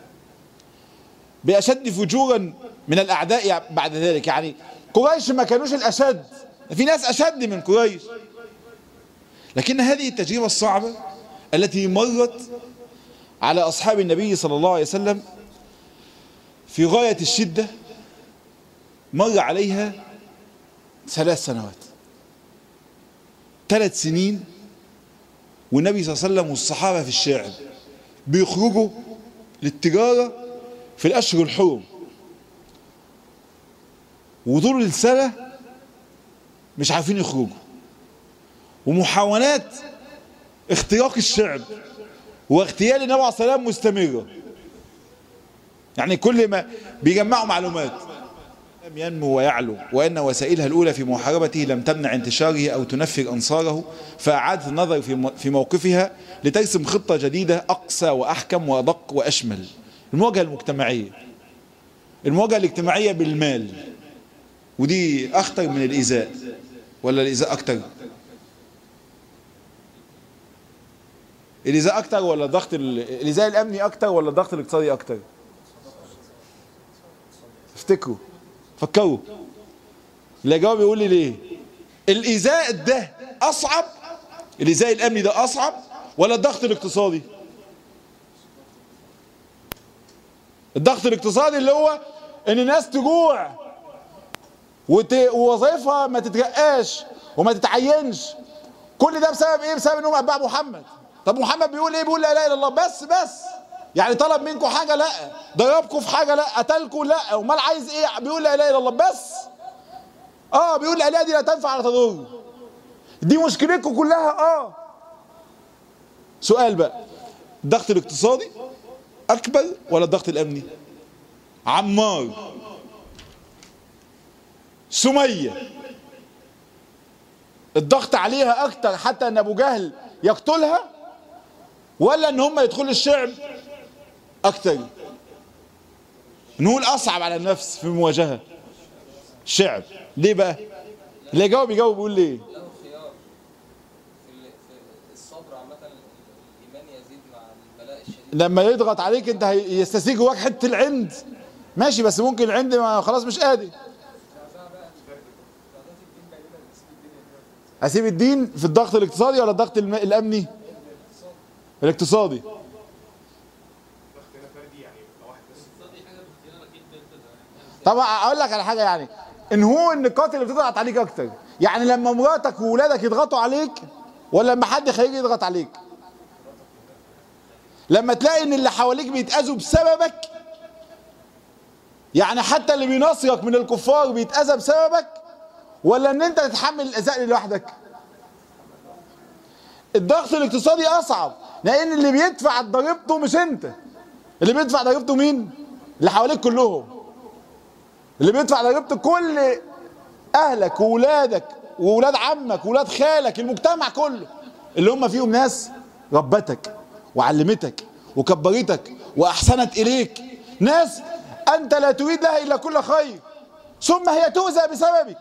بأشد فجورا من الأعداء بعد ذلك. يعني قريش ما كانوش الأشد، في ناس أشد من قريش، لكن هذه التجربة الصعبة التي مرت على أصحاب النبي صلى الله عليه وسلم في غاية الشدة مر عليها ثلاث سنوات، ثلاث سنين والنبي صلى الله عليه وسلم والصحابة في الشارع بيخرجوا للتجارة في الأشهر الحرم، وطول السنة مش عارفين يخرجوا، ومحاولات اختراق الشعب واغتيال النبي عليه الصلاة والسلام مستمرة. يعني كل ما بيجمعوا معلومات ينمو ويعلو، وأن وسائلها الأولى في محاربته لم تمنع انتشاره أو تنفر أنصاره، فأعادت النظر في موقفها لترسم خطة جديدة أقسى وأحكم وأدق وأشمل. المواجهة المجتمعية، المواجهة الاجتماعية بالمال، ودي أخطر من الإيذاء ولا الإيذاء أكتر؟ الإيذاء أكتر ولا الضغط الإيذاء الأمني أكتر ولا الضغط الاقتصادي أكتر؟ افتكروا، فكروا. اللي جاوب يقول لي ليه؟ الإيذاء ده أصعب، الإيذاء الأمني ده أصعب ولا الضغط الاقتصادي؟ الضغط الاقتصادي اللي هو إن الناس تجوع وت... ووظائفها ما تترقاش وما تتعينش. كل ده بسبب إيه؟ بسبب إنهم أتباع محمد. طب محمد بيقول إيه؟ بيقول لا إله إلا الله بس بس. يعني طلب منكم حاجة لا، ضربكم في حاجة لا، قتلكم لا، امال عايز ايه؟ بيقول لا اله الا الله بس. اه بيقول لا اله دي لا تنفع ولا تضر. دي مشكلتكم كلها. اه سؤال بقى، الضغط الاقتصادي اكبر ولا الضغط الامني؟ عمار، سمية، الضغط عليها اكتر حتى ان ابو جهل يقتلها، ولا ان هم يدخلوا الشعب اكتر؟ نقول اصعب على النفس في المواجهه الشعب. ليه بقى؟ اللي يجاوب يجاوب يقول ليه؟ له خيار في الصبر عامه، الايمان يزيد مع البلاء الشديد. لما يضغط عليك انت يستسيغ جواك حته العند، ماشي، بس ممكن العند ما خلاص مش قادر. اسيب الدين في الضغط الاقتصادي ولا الضغط الامني؟ الاقتصادي. طبعا اقول لك على حاجه، يعني ان هو النقاط اللي بتضغط عليك اكتر، يعني لما مراتك وولادك يضغطوا عليك ولا لما حد خارجي يضغط عليك؟ لما تلاقي ان اللي حواليك بيتاذوا بسببك، يعني حتى اللي بيناصرك من الكفار بيتاذى بسببك، ولا ان انت تتحمل الاذى لوحدك؟ الضغط الاقتصادي اصعب، لان اللي بيدفع ضريبته مش انت، اللي بيدفع ضريبته مين؟ اللي حواليك كلهم. اللي بيدفع ضريبته كل اهلك وولادك وولاد عمك وولاد خالك، المجتمع كله اللي هم فيهم ناس ربتك وعلمتك وكبرتك واحسنت اليك، ناس انت لا تريد لها الا كل خير، ثم هي تؤذى بسببك.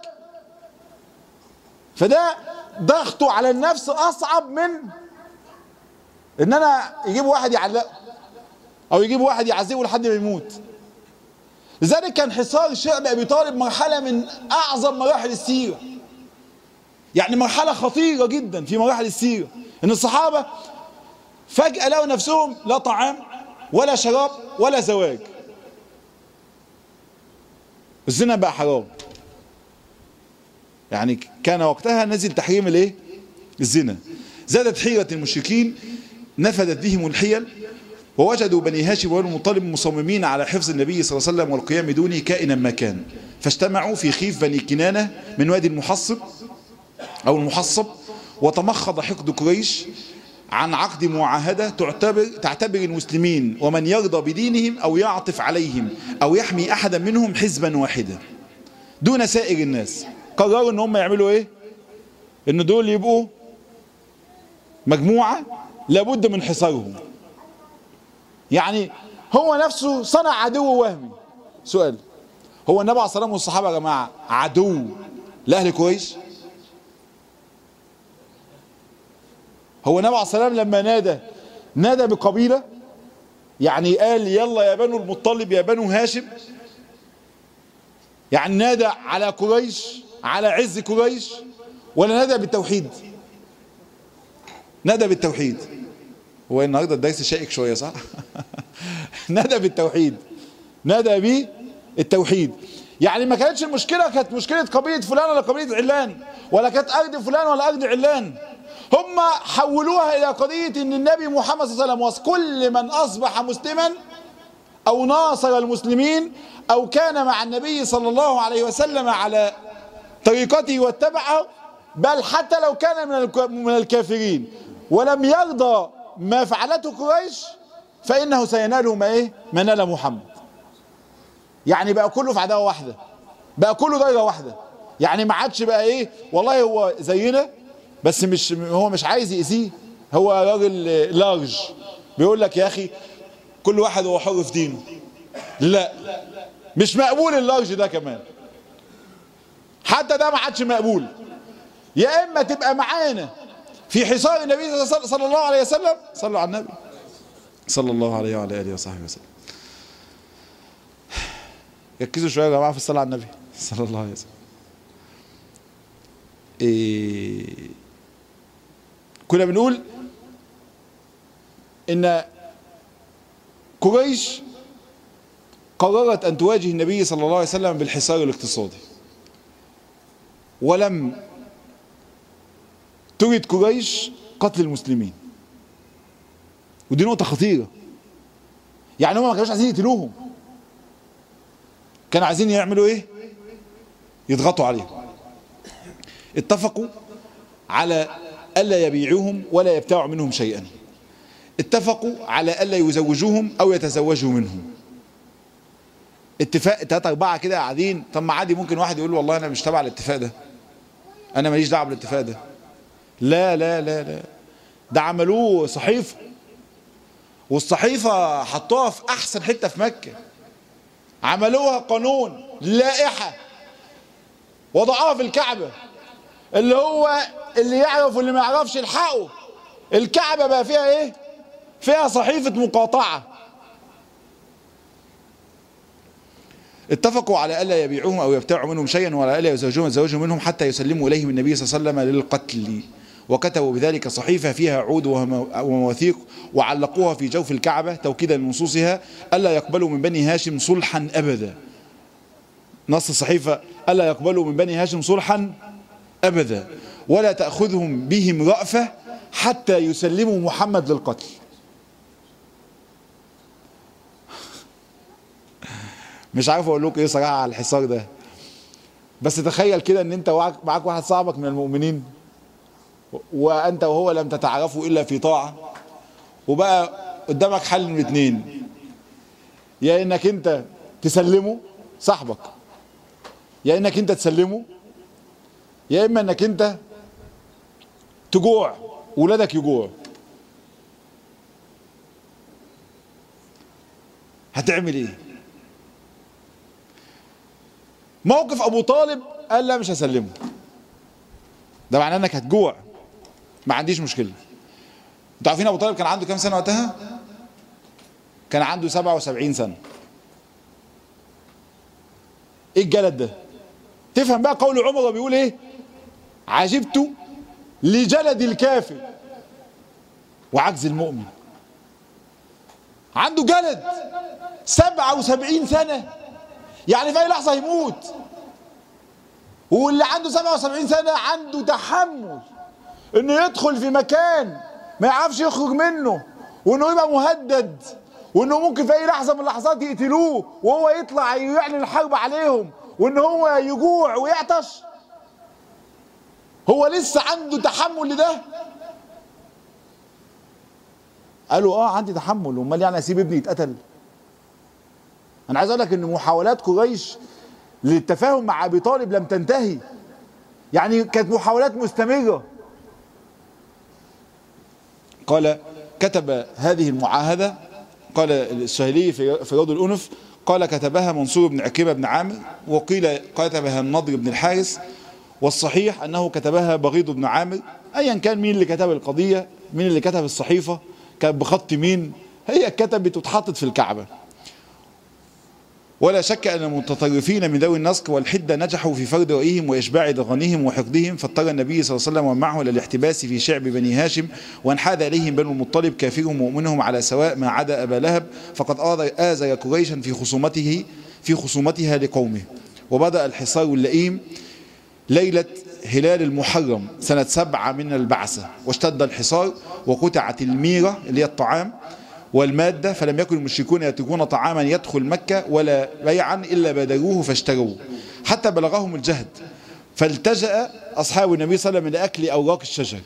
فده ضغطه على النفس اصعب من ان انا يجيب واحد يعلقه او يجيب واحد يعذبه لحد ما يموت. لذلك كان حصار شعب ابي طالب مرحله من اعظم مراحل السيره، يعني مرحله خطيره جدا في مراحل السيره، ان الصحابه فجاه لقوا نفسهم لا طعام ولا شراب ولا زواج. الزنا بقى حرام، يعني كان وقتها نزل تحريم الايه؟ الزنا. زادت حيرة المشركين، نفذت بهم الحيل، ووجدوا بني هاشم وبني المطلب مصممين على حفظ النبي صلى الله عليه وسلم والقيام دونه كائنا ما كان، فاجتمعوا في خيف بني كنانة من وادي المحصب او المحصب، وتمخض حقد قريش عن عقد معاهدة تعتبر تعتبر المسلمين ومن يرضى بدينهم او يعطف عليهم او يحمي احدا منهم حزبا واحدا دون سائر الناس. قرروا ان هم يعملوا ايه؟ ان دول يبقوا مجموعة لابد من حصارهم. يعني هو نفسه صنع عدو وهمي. سؤال، هو النبي عليه الصلاة والسلام والصحابة يا جماعة عدو لأهل قريش؟ هو النبي عليه الصلاة والسلام لما نادى نادى بقبيلة؟ يعني قال يلا يا بنو المطلب يا بنو هاشم، يعني نادى على قريش على عز قريش، ولا نادى بالتوحيد؟ نادى بالتوحيد. هو النهارده الدرس شائك شويه صح؟ نادى بالتوحيد، نادى بيه التوحيد. يعني ما كانتش المشكله كانت مشكله قبيله فلان ولا قبيله علان، ولا كانت ارض فلان ولا ارض علان، هم حولوها الى قضيه ان النبي محمد صلى الله عليه وسلم وكل من اصبح مسلما او ناصر المسلمين او كان مع النبي صلى الله عليه وسلم على طريقته واتبعه، بل حتى لو كان من من الكافرين ولم يرضى ما فعلته قريش فإنه سيناله ما ايه؟ ما نال محمد. يعني بقى كله في عداوة واحدة. بقى كله درجة واحدة. يعني ما عادش بقى ايه، والله هو زينا بس مش هو مش عايز يأذيه، هو راجل لارج بيقول لك يا اخي كل واحد هو حر في دينه. لا، مش مقبول اللارج ده كمان، حتى ده ما عادش مقبول. يا اما تبقى معانا في حصار النبي صلى الله عليه وسلم، صلوا على النبي صلى الله عليه وعلى اله وصحبه وسلم. ركزوا شويه يا جماعه في الصلاه على النبي صلى الله عليه وسلم. إيه كنا بنقول ان قريش قررت ان تواجه النبي صلى الله عليه وسلم بالحصار الاقتصادي، ولم تريد قريش قتل المسلمين، ودي نقطة خطيرة. يعني هم ما كانوش عايزين يقتلوهم، كانوا عايزين يعملوا ايه؟ يضغطوا عليهم. اتفقوا على ألا يبيعوهم ولا يبتاعوا منهم شيئا، اتفقوا على ألا يزوجوهم أو يتزوجوا منهم. اتفاق تلاتة أربعة كده قاعدين. طب ما عادي ممكن واحد يقول والله أنا مش تبع الاتفاق ده، أنا ماليش دعوة بالاتفاق ده. لا لا لا لا، ده عملوه صحيفة، والصحيفة حطوها في أحسن حتة في مكة، عملوها قانون لائحة وضعوها في الكعبة، اللي هو اللي يعرف واللي ما يعرفش يلحقه. الكعبة بقى فيها ايه؟ فيها صحيفة مقاطعة. اتفقوا على ألا يبيعوهم أو يبتاعوا منهم شيئا ولا ألا يزوجوهم يتزوجوا منهم حتى يسلموا إليهم النبي صلى الله عليه وسلم للقتل، وكتبوا بذلك صحيفة فيها عود ومواثيق وعلقوها في جوف الكعبة توكيدا لنصوصها ألا يقبلوا من بني هاشم صلحا أبدا. نص الصحيفة ألا يقبلوا من بني هاشم صلحا أبدا ولا تأخذهم بهم رأفة حتى يسلموا محمد للقتل. مش عارف اقول لكم ايه صراحه على الحصار ده، بس تخيل كده ان انت معاك واحد صاحبك من المؤمنين، وانت وهو لم تتعرفوا الا في طاعه، وبقى قدامك حل من اتنين، يا انك انت تسلمه صاحبك، يا انك انت تسلمه، يا اما انك انت تجوع ولادك يجوع. هتعمل ايه؟ موقف ابو طالب قال لا مش هسلمه، ده معناه انك هتجوع، ما عنديش مشكله. انتوا عارفين ابو طالب كان عنده كام سنه وقتها؟ كان عنده سبعة وسبعين سنه. ايه الجلد ده؟ تفهم بقى قول عمر بيقول ايه؟ عجبت لجلد الكافر وعجز المؤمن. عنده جلد سبعة وسبعين سنه، يعني في اي لحظه يموت. واللي عنده سبعة وسبعين سنه عنده تحمل انه يدخل في مكان ما يعرفش يخرج منه، وانه يبقى مهدد، وانه ممكن في اي لحظه من اللحظات يقتلوه وهو يطلع يعلن الحرب عليهم، وان هو يجوع ويعطش. هو لسه عنده تحمل لده؟ قالوا اه عندي تحمل، امال يعني اسيب ابني يتقتل؟ انا عايز اقول لك ان محاولات قريش للتفاهم مع ابي طالب لم تنتهي، يعني كانت محاولات مستمره. قال كتب هذه المعاهده، قال السهيلي في روض الانف، قال كتبها منصور بن عكرمه بن عامر، وقيل كتبها النضر بن الحارث، والصحيح انه كتبها بغيض بن عامر. ايا كان مين اللي كتب القضيه، مين اللي كتب الصحيفه، كانت بخط مين، هي كتبت واتحطت في الكعبه. ولا شك أن المتطرفين من ذوي النسق والحدة نجحوا في فرض رأيهم وإشباع ضغنهم وحقدهم، فاضطر النبي صلى الله عليه وسلم ومعه إلى الاحتباس في شعب بني هاشم، وانحاز إليهم بنو المطلب كافرهم ومؤمنهم على سواء ما عدا أبا لهب، فقد آذى قريشا في خصومته في خصومتها لقومه. وبدأ الحصار اللئيم ليلة هلال المحرم سنة سبعة من البعثة، واشتد الحصار وقطعت الميرة اللي هي الطعام والمادة، فلم يكن المشركون يتركون طعاما يدخل مكة ولا بيعا إلا بادروه فاشتروه حتى بلغهم الجهد، فالتجأ أصحاب النبي صلى الله عليه وسلم لأكل أوراق الشجر.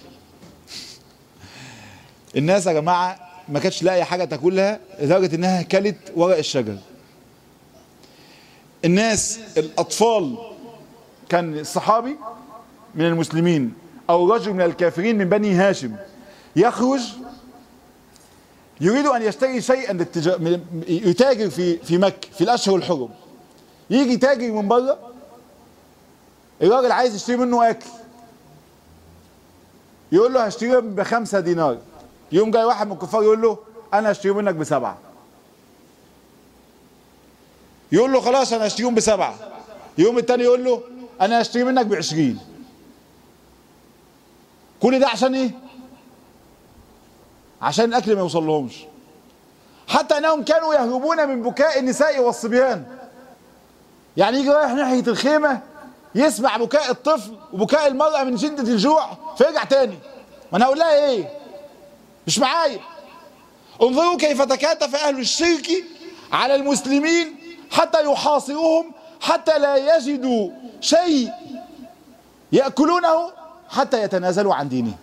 الناس يا جماعة ما كانتش لاقي حاجة تاكلها لدرجة إنها كلت ورق الشجر. الناس الأطفال، كان الصحابي من المسلمين أو رجل من الكافرين من بني هاشم يخرج يريد أن يشتري شيئا يتاجر في في مكة في الأشهر الحرم، يجي تاجر من بره، الراجل عايز يشتري منه أكل، يقول له هشتريه بخمسة دينار، يوم جاي واحد من الكفار يقول له أنا هشتريه منك بسبعة، يقول له خلاص أنا هشتريهم بسبعة، يوم التاني يقول له أنا هشتري منك بعشرين. كل ده عشان إيه؟ عشان الأكل ما يوصل لهمش. حتى أنهم كانوا يهربون من بكاء النساء والصبيان. يعني يجي رايح ناحية الخيمة يسمع بكاء الطفل وبكاء المرأة من شدة الجوع فيرجع تاني. ما أنا هقول لها إيه؟ مش معايا. انظروا كيف تكاتف أهل الشرك على المسلمين حتى يحاصروهم، حتى لا يجدوا شيء يأكلونه حتى يتنازلوا عن دينه.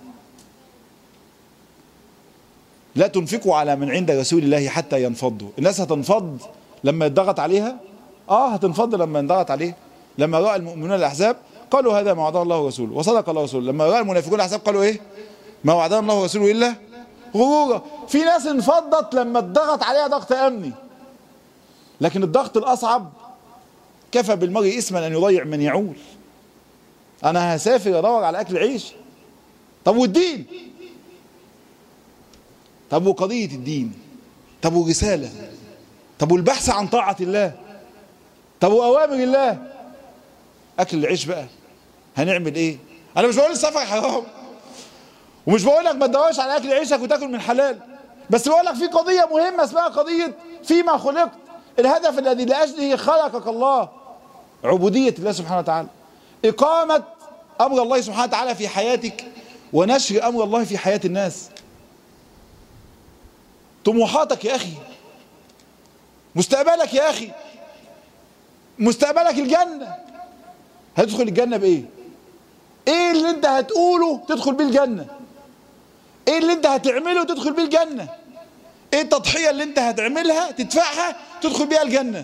لا تنفقوا على من عند رسول الله حتى ينفضوا. الناس هتنفض لما يتضغط عليها، اه هتنفض لما ينضغط عليها. لما رأى المؤمنون الأحزاب قالوا هذا ما وعدنا الله ورسوله وصدق الله ورسوله. لما رأى المنافقون الأحزاب قالوا ايه؟ ما وعدنا الله ورسوله إلا غرورا. في ناس انفضت لما اتضغط عليها ضغط أمني، لكن الضغط الأصعب كفى بالمرء إثما أن يضيع من يعول. أنا هسافر أدور على أكل عيش، طب والدين؟ طب وقضية الدين؟ طب والرسالة؟ طب والبحث عن طاعة الله؟ طب وأوامر الله؟ أكل العيش بقى هنعمل إيه؟ أنا مش بقول السفر حرام، ومش بقول لك ما تدورش على أكل عيشك وتاكل من حلال، بس بقول لك في قضية مهمة اسمها قضية فيما خلقت، الهدف الذي لأجله خلقك الله، عبودية الله سبحانه وتعالى، إقامة أمر الله سبحانه وتعالى في حياتك ونشر أمر الله في حياة الناس. طموحاتك يا أخي، مستقبلك يا أخي، مستقبلك الجنة. هتدخل الجنة بإيه؟ إيه اللي أنت هتقوله تدخل بيه الجنة؟ إيه اللي أنت هتعمله تدخل بيه الجنة؟ إيه التضحية اللي أنت هتعملها تدفعها تدخل بيها الجنة؟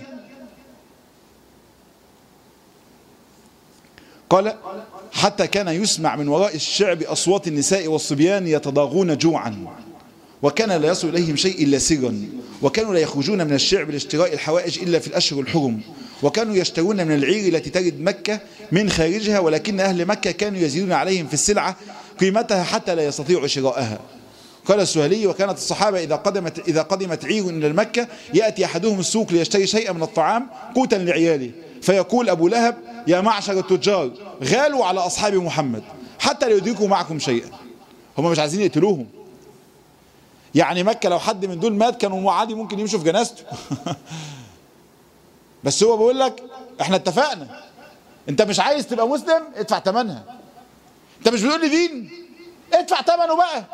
قال حتى كان يسمع من وراء الشعب أصوات النساء والصبيان يتضاغون جوعا، وكان لا يصل إليهم شيء إلا سرا، وكانوا لا يخرجون من الشعب لاشتراء الحوائج إلا في الأشهر الحرم، وكانوا يشترون من العير التي ترد مكة من خارجها، ولكن أهل مكة كانوا يزيدون عليهم في السلعة قيمتها حتى لا يستطيعوا شراءها. قال السهلي وكانت الصحابة إذا قدمت إذا قدمت عير إلى المكة يأتي أحدهم السوق ليشتري شيئا من الطعام قوتا لعياله، فيقول أبو لهب يا معشر التجار غالوا على أصحاب محمد حتى لا يدركوا معكم شيئا. هم مش عايزين يقتلوهم. يعني مكة لو حد من دول مات كانوا عادي ممكن يمشوا في جنازته. بس هو بيقول لك احنا اتفقنا، انت مش عايز تبقى مسلم ادفع ثمنها. انت مش بتقول لي دين، ادفع ثمنه بقى.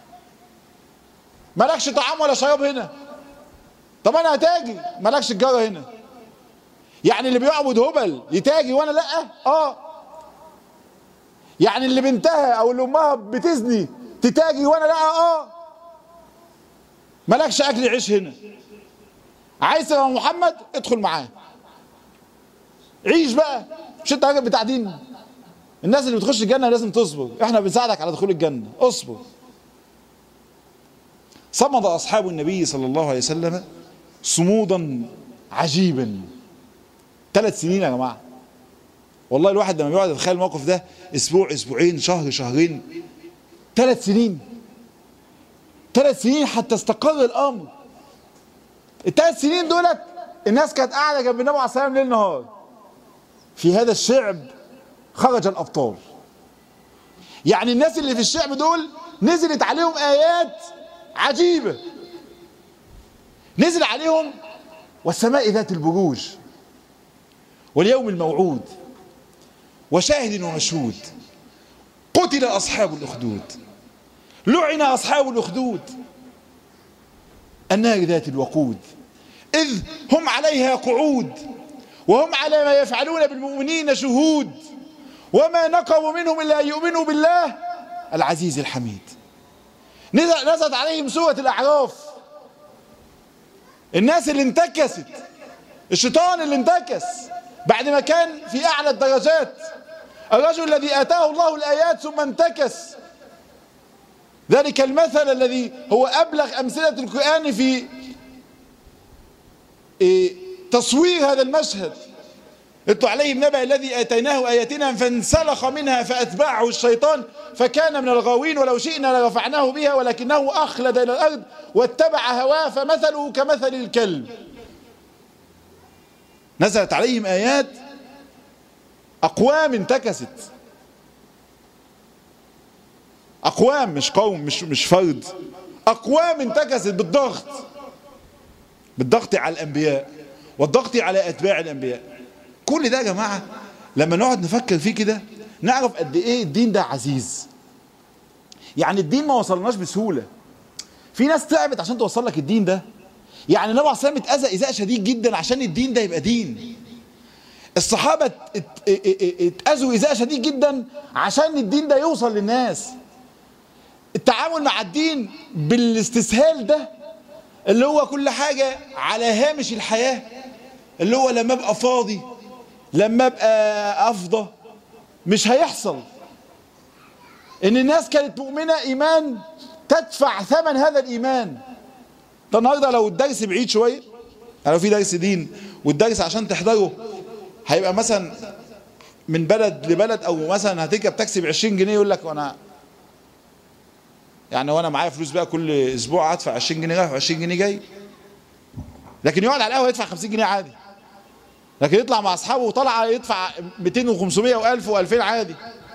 مالكش طعام ولا شراب هنا، طب انا هتاجي، مالكش تجاره هنا. يعني اللي بيعبد هبل يتاجي وانا لا؟ اه. يعني اللي بنتها او اللي امها بتزني تتاجي وانا لا؟ اه. مالكش اكل عيش هنا. عايز تبقى محمد ادخل معاه، عيش بقى. مش انت راجل بتاع دين؟ الناس اللي بتخش الجنه لازم تصبر، احنا بنساعدك على دخول الجنه، اصبر. صمد اصحاب النبي صلى الله عليه وسلم صمودا عجيبا. ثلاث سنين يا جماعه. والله الواحد لما بيقعد يتخيل الموقف ده اسبوع اسبوعين شهر شهرين، ثلاث سنين ثلاث سنين حتى استقر الامر. الثلاث سنين دولت الناس كانت قاعده جنب النبي عليه الصلاه والسلام ليل نهار. في هذا الشعب خرج الابطال. يعني الناس اللي في الشعب دول نزلت عليهم ايات عجيبه. نزل عليهم والسماء ذات البروج واليوم الموعود وشاهد ومشهود، قتل اصحاب الاخدود، لعن اصحاب الاخدود، النار ذات الوقود إذ هم عليها قعود وهم على ما يفعلون بالمؤمنين شهود وما نقموا منهم إلا أن يؤمنوا بالله العزيز الحميد. نزلت عليهم سورة الأعراف. الناس اللي انتكست الشيطان اللي انتكس بعد ما كان في أعلى الدرجات، الرجل الذي آتاه الله الآيات ثم انتكس، ذلك المثل الذي هو أبلغ أمثلة القرآن في تصوير هذا المشهد. اتلو عليهم نبأ الذي آتيناه آياتنا فانسلخ منها فأتبعه الشيطان فكان من الغاوين ولو شئنا لرفعناه بها ولكنه أخلد إلى الأرض واتبع هواه فمثله كمثل الكلب. نزلت عليهم آيات، أقوام انتكست، أقوام مش قوم، مش مش فرد، أقوام انتكست بالضغط، بالضغط على الأنبياء والضغط على أتباع الأنبياء. كل ده يا جماعة لما نقعد نفكر فيه كده نعرف قد إيه الدين ده عزيز. يعني الدين ما وصلناش بسهولة، في ناس تعبت عشان توصل لك الدين ده. يعني النبي عليه الصلاة والسلام اتأذى إيذاء شديد جدا عشان الدين ده يبقى دين. الصحابة اتأذوا إيذاء شديد جدا عشان الدين ده يوصل للناس. التعامل مع الدين بالاستسهال ده اللي هو كل حاجة على هامش الحياة، اللي هو لما ابقى فاضي، لما ابقى افضى، مش هيحصل. ان الناس كانت مؤمنة ايمان تدفع ثمن هذا الايمان. ده النهارده لو الدرس بعيد شوية، يعني لو في درس دين والدرس عشان تحضره هيبقى مثلا من بلد لبلد، او مثلا هتركب تاكسي ب عشرين جنيه يقول لك وانا يعني وانا معايا فلوس بقى كل اسبوع ادفع عشرين جنيه رايح وعشرين جنيه جاي. لكن يقعد على القهوه يدفع خمسين جنيه عادي، لكن يطلع مع اصحابه وطلع يدفع مئتين وخمسمائة وألف وألفين عادي.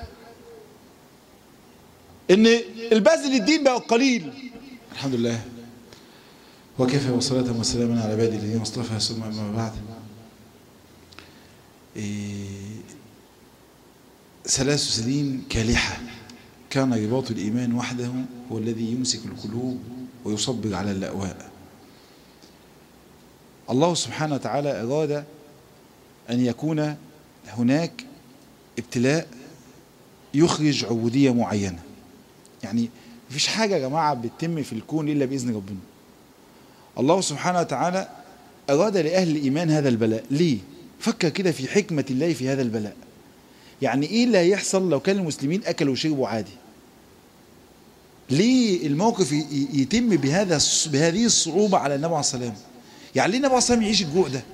ان البذل للدين بقى قليل. الحمد لله وكفى وصلاة وسلاما على عبادي الذين اصطفى، ثم اما بعد. إيه ثلاث سنين كالحة كان رباط الإيمان وحده هو الذي يمسك القلوب ويصبر على اللأواء. الله سبحانه وتعالى أراد أن يكون هناك ابتلاء يخرج عبودية معينة. يعني مفيش حاجة يا جماعة بتتم في الكون إلا بإذن ربنا. الله سبحانه وتعالى أراد لأهل الإيمان هذا البلاء. ليه؟ فكر كده في حكمة الله في هذا البلاء. يعني إيه اللي هيحصل لو كان المسلمين أكلوا وشربوا عادي؟ ليه الموقف يتم بهذا بهذه الصعوبة على النبي عليه الصلاة والسلام؟ يعني ليه النبي عليه الصلاة والسلام يعيش الجوع ده؟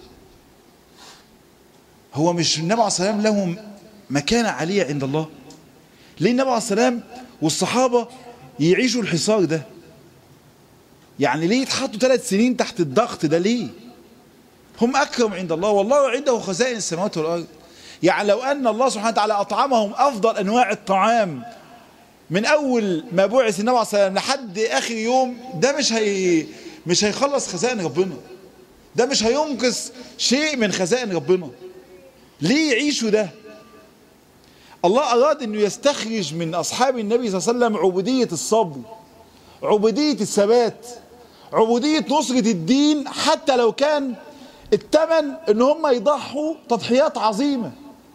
هو مش النبي عليه الصلاة والسلام لهم مكانة عالية عند الله؟ ليه النبي عليه الصلاة والسلام والصحابة يعيشوا الحصار ده؟ يعني ليه يتحطوا ثلاث سنين تحت الضغط ده؟ ليه؟ هم أكرم عند الله والله عنده خزائن السماوات والأرض. يعني لو أن الله سبحانه وتعالى أطعمهم أفضل أنواع الطعام من أول ما بعث النبي عليه الصلاة والسلام لحد آخر يوم، ده مش هي مش هيخلص خزائن ربنا، ده مش هينقص شيء من خزائن ربنا. ليه يعيشوا ده؟ الله أراد أنه يستخرج من أصحاب النبي صلى الله عليه وسلم عبودية الصبر، عبودية الثبات، عبودية نصرة الدين، حتى لو كان الثمن ان هم يضحوا تضحيات عظيمة.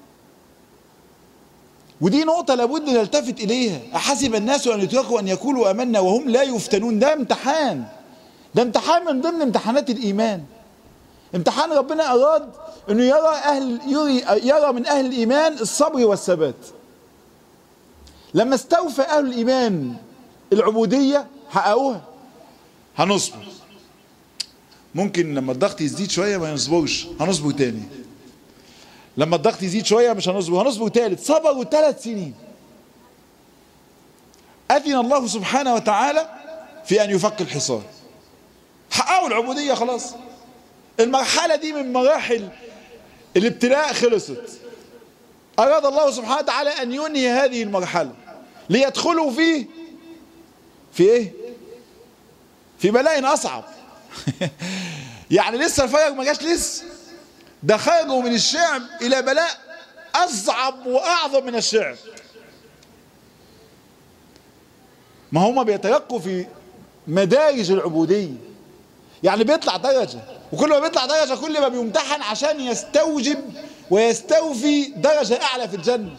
ودي نقطة لابد نلتفت إليها. أحسب الناس أن يتركوا أن يقولوا آمنا وهم لا يفتنون. ده امتحان، ده امتحان من ضمن امتحانات الإيمان. امتحان ربنا أراد أنه يرى أهل يري يرى من أهل الإيمان الصبر والثبات. لما استوفى أهل الإيمان العبودية حققوها. هنصبر، ممكن لما الضغط يزيد شوية ما ينصبرش، هنصبر تاني. لما الضغط يزيد شوية مش هنصبر، هنصبر تالت. صبروا ثلاث سنين. أذن الله سبحانه وتعالى في أن يفك الحصار. حققوا العبودية خلاص. المرحلة دي من مراحل الابتلاء خلصت. أراد الله سبحانه وتعالى أن ينهي هذه المرحلة ليدخلوا فيه في إيه؟ في بلاء أصعب. يعني لسه الفرج ما جاش لسه، ده خرجوا من الشعب إلى بلاء أصعب وأعظم من الشعب. ما هم بيترقوا في مدارج العبودية، يعني بيطلع درجة، وكل ما بيطلع درجة كل ما بيمتحن عشان يستوجب ويستوفي درجة أعلى في الجنة،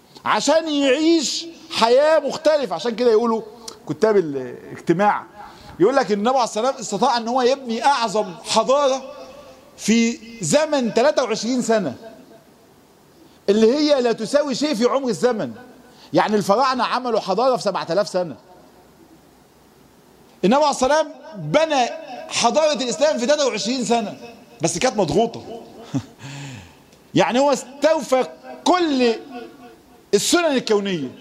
عشان يعيش حياة مختلفة. عشان كده يقولوا كتاب الاجتماع يقول لك النبي عليه الصلاة والسلام استطاع ان هو يبني اعظم حضارة في زمن ثلاثة وعشرين سنة، اللي هي لا تساوي شيء في عمر الزمن. يعني الفراعنة عملوا حضارة في سبعة آلاف سنة، النبي عليه الصلاة والسلام بنى حضارة الإسلام في ثلاثة وعشرين سنة بس كانت مضغوطة. يعني هو استوفى كل السنن الكونية.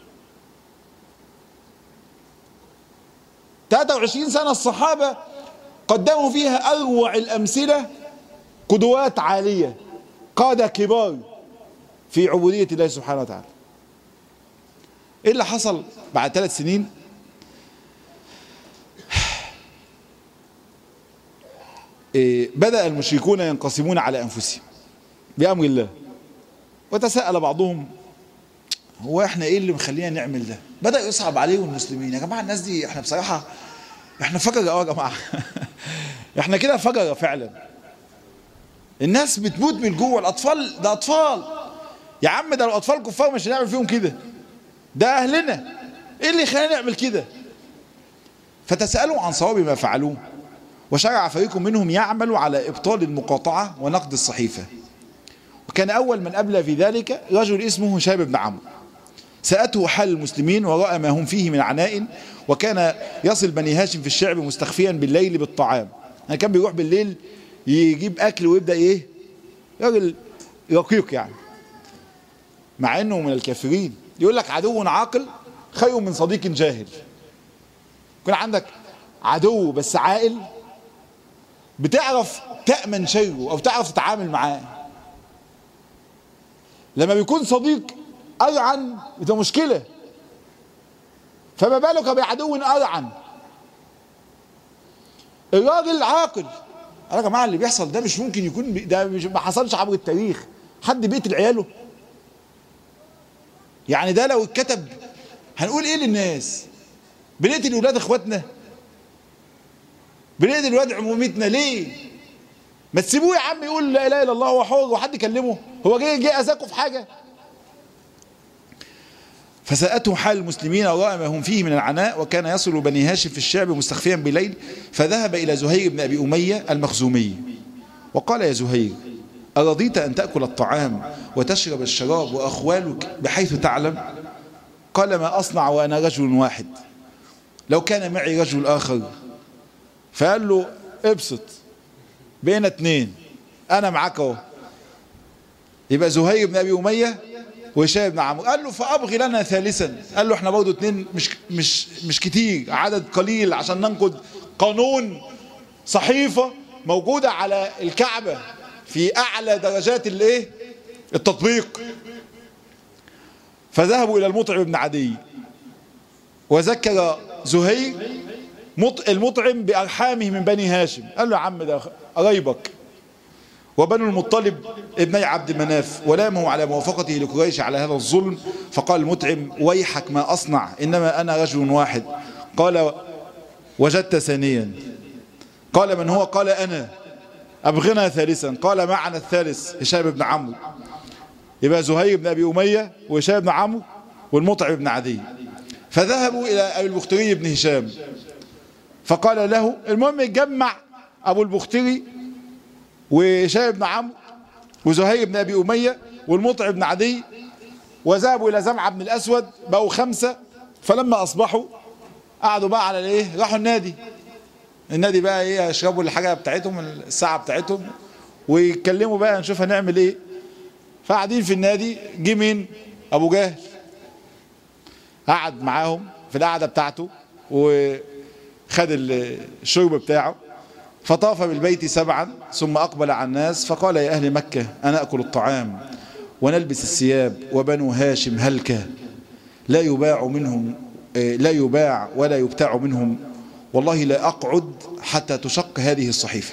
ثلاثة وعشرين سنة الصحابة قدموا فيها أروع الأمثلة، قدوات عالية، قادة كبار في عبودية الله سبحانه وتعالى. ايه اللي حصل بعد ثلاث سنين؟ إيه، بدأ المشركون ينقسمون على أنفسهم بأمر الله، وتساءل بعضهم هو احنا ايه اللي مخلينا نعمل ده؟ بدأ يصعب عليهم المسلمين. يا جماعة الناس دي احنا بصراحة احنا فجرة اه يا جماعة. احنا كده فجرة فعلا. الناس بتموت من الجوع، الاطفال ده اطفال يا عم، ده الاطفال كفار مش هنعمل فيهم كده، ده اهلنا، ايه اللي خلينا نعمل كده؟ فتسألوا عن صواب ما فعلوه، وشرع فريق منهم يعمل على ابطال المقاطعة ونقد الصحيفة. وكان اول من ابلى في ذلك رجل اسمه هشام بن عمرو، سأته حال المسلمين ورأى ما هم فيه من عناء، وكان يصل بني هاشم في الشعب مستخفيا بالليل بالطعام. يعني كان بيروح بالليل يجيب اكل ويبدأ ايه، راجل رقيق يعني، مع انه من الكافرين. يقول لك عدو عاقل خير من صديق جاهل. يكون عندك عدو بس عاقل، بتعرف تأمن شره او تعرف تتعامل معاه. لما بيكون صديق أرعن ده مشكلة، فما بالك بعدو أرعن. الراجل عاقل. يا جماعة اللي بيحصل ده مش ممكن يكون، ده مش ما حصلش عبر التاريخ. حد بيقتل عياله؟ يعني ده لو اتكتب هنقول ايه للناس؟ بنقتل ولاد اخواتنا، بنقتل ولاد عمومتنا ليه؟ ما تسيبوه يا عم يقول لا اله الا الله هو حر، وحد يكلمه؟ هو جاي جاي اذاكوا في حاجه؟ فسأته حال المسلمين ورأى ما هم فيه من العناء، وكان يصل بني هاشم في الشعب مستخفيا بليل، فذهب إلى زهير بن أبي أمية المخزومي وقال يا زهير أرضيت أن تأكل الطعام وتشرب الشراب وأخوالك بحيث تعلم؟ قال ما أصنع وأنا رجل واحد، لو كان معي رجل آخر. فقال له ابسط بين اتنين، أنا معاك اهو. يبقى زهير بن أبي أمية وهشام بن عمرو. قال له فأبغي لنا ثالثا. قال له احنا برضه اتنين مش مش مش كتير، عدد قليل عشان ننقض قانون صحيفة موجودة على الكعبة في أعلى درجات الايه التطبيق. فذهبوا إلى المطعم بن عدي، وذكر زهير المطعم بأرحامه من بني هاشم. قال له يا عم ده قرايبك وبنو المطلب ابني عبد مناف، ولامه على موافقته لقريش على هذا الظلم. فقال المطعم ويحك ما أصنع، إنما أنا رجل واحد. قال وجدت ثانيا. قال من هو؟ قال أنا. أبغنا ثالثا. قال معنا الثالث هشام بن عمرو. يبقى زهير بن أبي أمية وهشام بن عمرو والمطعم بن عدي. فذهبوا إلى أبي البختري بن هشام فقال له، المهم يجمع أبو البختري وهشام بن عمرو وزهير بن أبي أمية والمطعم بن عدي، وذهبوا إلى زمعة بن الأسود، بقوا خمسة. فلما أصبحوا قعدوا بقى على الإيه، راحوا النادي. النادي بقى إيه، يشربوا الحاجة بتاعتهم، الساعة بتاعتهم، ويتكلموا بقى نشوف هنعمل إيه. فقاعدين في النادي، جه مين؟ أبو جهل. قعد معاهم في القعدة بتاعته وخد الشرب بتاعه، فطاف بالبيت سبعا ثم أقبل على الناس فقال يا أهل مكة أنا أكل الطعام ونلبس الثياب، وبنو هاشم هلكة لا يباع منهم لا يباع ولا يبتاع منهم، والله لا أقعد حتى تشق هذه الصحيفة.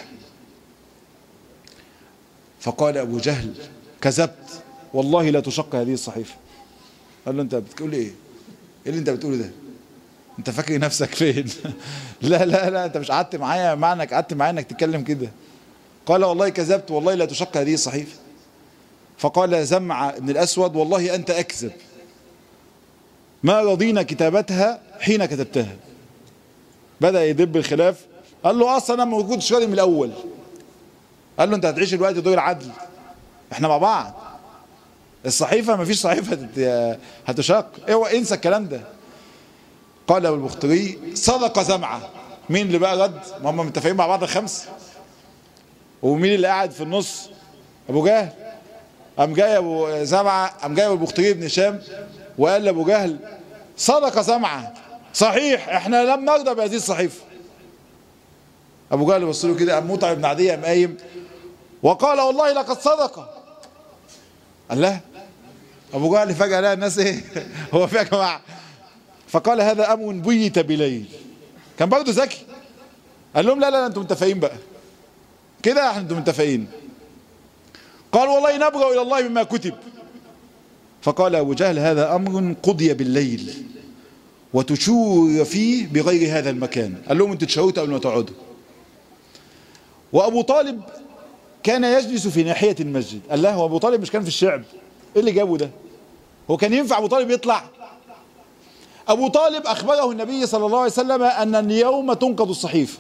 فقال أبو جهل كذبت، والله لا تشق هذه الصحيفة. قال له أنت بتقول إيه؟ إيه اللي أنت بتقوله ده؟ أنت فاكر نفسك فين؟ لا لا لا أنت مش قعدت معايا معنك قعدت معايا إنك تتكلم كده. قال والله كذبت، والله لا تشق هذه الصحيفة. فقال زمع بن الأسود والله أنت أكذب، ما رضينا كتابتها حين كتبتها. بدأ يدب الخلاف. قال له اصلا انا ما كنتش راضي من الاول. قال له انت هتعيش الوقت دور العدل، احنا مع بعض، الصحيفه ما فيش صحيفه هتشق، اوعى انسى الكلام ده. قال ابو البختري صدق زمعه. مين اللي بقى رد؟ ما هم متفقين مع بعض الخمسه، ومين اللي قاعد في النص؟ ابو جهل. قام جاي ابو زمعه، قام جاي ابو البختري بن هشام وقال لابو جهل صدق زمعه، صحيح احنا لم نرضى بهذه الصحيفه. ابو جهل بص له كده، قام مطعم بن عدي قام قايم وقال والله لقد صدق. قال له ابو جهل فجاه لقى الناس ايه هو في يا جماعه؟ فقال هذا امر بيت بليل. كان برضه ذكي، قال لهم لا لا انتم متفقين بقى كده، احنا انتم متفقين. قال والله نبرأ الى الله بما كتب. فقال ابو جهل هذا امر قضي بالليل وتشور فيه بغير هذا المكان. قال لهم انتوا تشاوروا قبل ما تقعدوا. وابو طالب كان يجلس في ناحيه المسجد. قال له هو ابو طالب مش كان في الشعب؟ ايه اللي جابه ده؟ هو كان ينفع ابو طالب يطلع؟ ابو طالب اخبره النبي صلى الله عليه وسلم ان اليوم تنقض الصحيفه،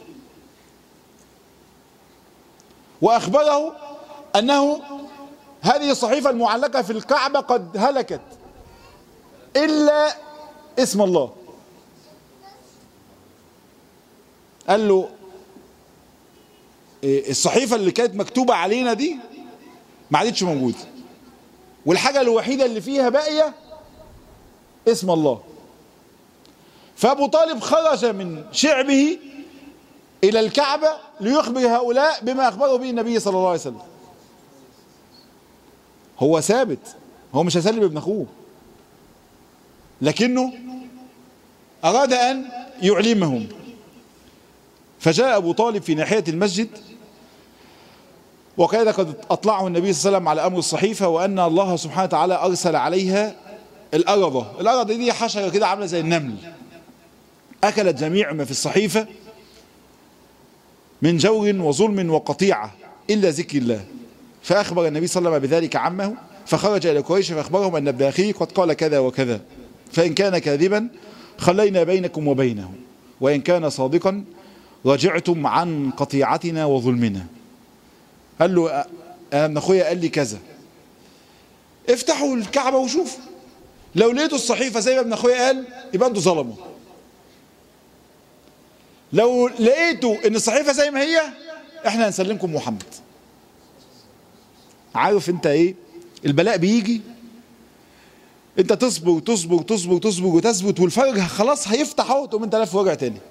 واخبره انه هذه الصحيفه المعلقه في الكعبه قد هلكت الا اسم الله. قال له الصحيفه اللي كانت مكتوبه علينا دي ما عادتش موجوده، والحاجه الوحيده اللي فيها باقيه اسم الله. فابو طالب خرج من شعبه الى الكعبه ليخبر هؤلاء بما اخبره به النبي صلى الله عليه وسلم. هو ثابت، هو مش هيسلم ابن اخوه، لكنه اراد ان يعلمهم. فجاء ابو طالب في ناحيه المسجد، وكان قد اطلعه النبي صلى الله عليه وسلم على امر الصحيفه، وان الله سبحانه وتعالى ارسل عليها الارضه. الارضه دي حشره كده عامله زي النمل، اكلت جميع ما في الصحيفه من جور وظلم وقطيعه الا ذكر الله. فاخبر النبي صلى الله عليه وسلم بذلك عمه، فخرج الى قريش فاخبرهم ان ابن اخيه قد قال كذا وكذا، فان كان كاذبا خلينا بينكم وبينه، وان كان صادقا رجعتم عن قطيعتنا وظلمنا. قال له انا ابن اخويا قال لي كذا، افتحوا الكعبه وشوفوا، لو لقيتوا الصحيفه زي ما ابن اخويا قال يبقى انتوا ظلموا، لو لقيتوا ان الصحيفه زي ما هي احنا هنسلمكم محمد. عارف انت ايه البلاء؟ بيجي انت تصبر تصبر تصبر تصبر وتثبت، والفرج خلاص هيفتح اهو، تقوم انت لف وجع تاني.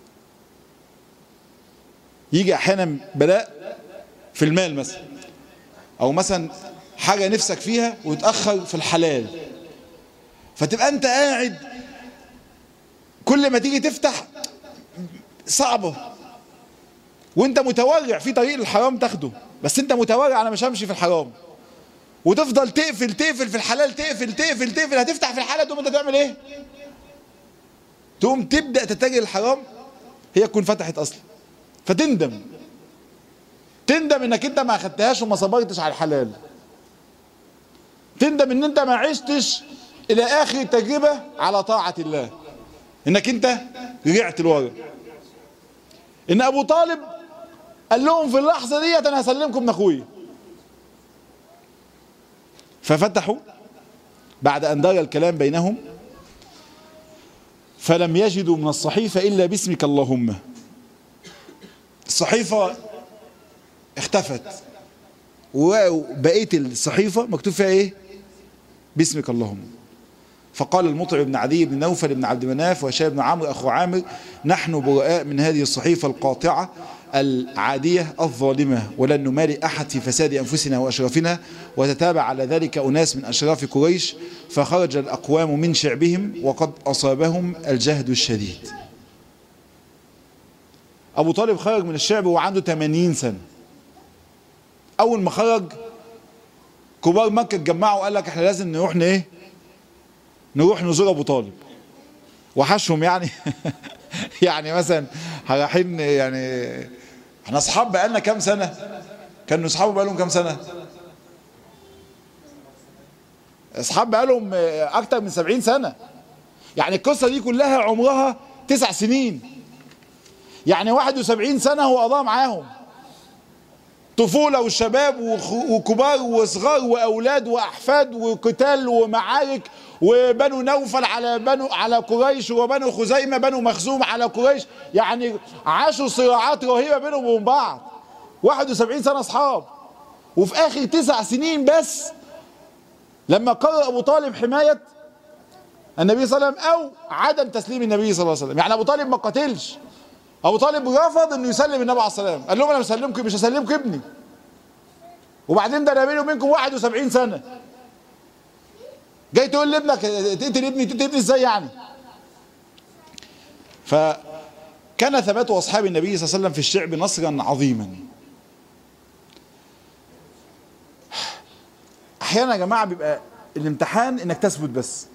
يجي احيانا بلاء في المال مثلا، او مثلا حاجه نفسك فيها وتاخر في الحلال، فتبقى انت قاعد كل ما تيجي تفتح صعبه، وانت متورع في طريق الحرام تاخده، بس انت متورع انا مش همشي في الحرام، وتفضل تقفل تقفل في الحلال، تقفل تقفل تقفل، هتفتح في الحلال تقوم انت تعمل ايه؟ تقوم تبدا تتجه الحرام، هي تكون فتحت اصلا، فتندم تندم انك انت ما اخدتهاش وما صبرتش على الحلال، تندم ان انت ما عشتش الى اخر التجربه على طاعه الله، انك انت رجعت لورا. ان ابو طالب قال لهم في اللحظه ديت انا هسلمكم ابن اخويا. ففتحوا بعد ان دار الكلام بينهم، فلم يجدوا من الصحيفه الا باسمك اللهم. الصحيفه اختفت، وبقيه الصحيفه مكتوب فيها ايه؟ باسمك اللهم. فقال المطعم بن عدي بن نوفل بن عبد مناف وهشام بن عمرو اخو عامر نحن براء من هذه الصحيفه القاطعه العاديه الظالمه، ولن نماري احد في فساد انفسنا واشرافنا. وتتابع على ذلك اناس من اشراف قريش، فخرج الاقوام من شعبهم وقد اصابهم الجهد الشديد. ابو طالب خرج من الشعب وعنده ثمانين سنه. اول ما خرج كبار مكه اتجمعوا وقال لك احنا لازم نروح ايه؟ نروح نزور ابو طالب. وحشهم يعني يعني مثلا رايحين، يعني احنا اصحاب بقالنا كام سنه؟ كانوا اصحابه بقالهم كام سنه؟ اصحاب بقالهم اكتر من سبعين سنه. يعني القصه دي كلها عمرها تسع سنين. يعني واحد وسبعين سنة هو قضاها معاهم، طفولة والشباب وكبار وصغار وأولاد وأحفاد وقتال ومعارك، وبنو نوفل على بنو على قريش، وبنو خزيمة بنو مخزوم على قريش، يعني عاشوا صراعات رهيبة بينهم وبين بعض. واحد وسبعين سنة أصحاب، وفي آخر تسع سنين بس لما قرر أبو طالب حماية النبي صلى الله عليه وسلم أو عدم تسليم النبي صلى الله عليه وسلم. يعني أبو طالب ما قتلش، أبو طالب رفض إنه يسلم النبي عليه الصلاة والسلام، قال لهم أنا مش هسلمكم مش هسلمكم ابني، وبعدين ده أنا بيني وبينكم واحد وسبعين سنة، جاي تقول لابنك تقتل ابني، تقتل ابني ازاي يعني؟ فكان ثبات أصحاب النبي صلى الله عليه وسلم في الشعب نصرا عظيما. أحيانا يا جماعة بيبقى الامتحان إنك تثبت بس،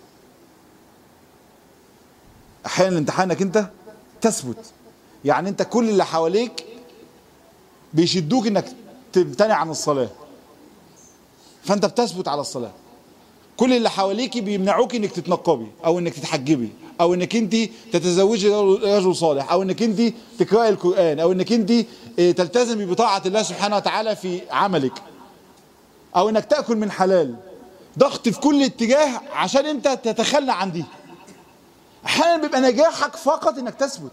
أحيانا الامتحان إنك أنت تثبت، يعني أنت كل اللي حواليك بيشدوك إنك تمتنع عن الصلاة، فأنت بتثبت على الصلاة. كل اللي حواليكي بيمنعوك انك تتنقبي او انك تتحجبي او انك انت تتزوجي رجل صالح او انك انت تقراي القرآن او انك انت تلتزمي بطاعة الله سبحانه وتعالى في عملك او انك تأكل من حلال. ضغط في كل اتجاه عشان انت تتخلى عن دي. احيانا بيبقى نجاحك فقط انك تثبت،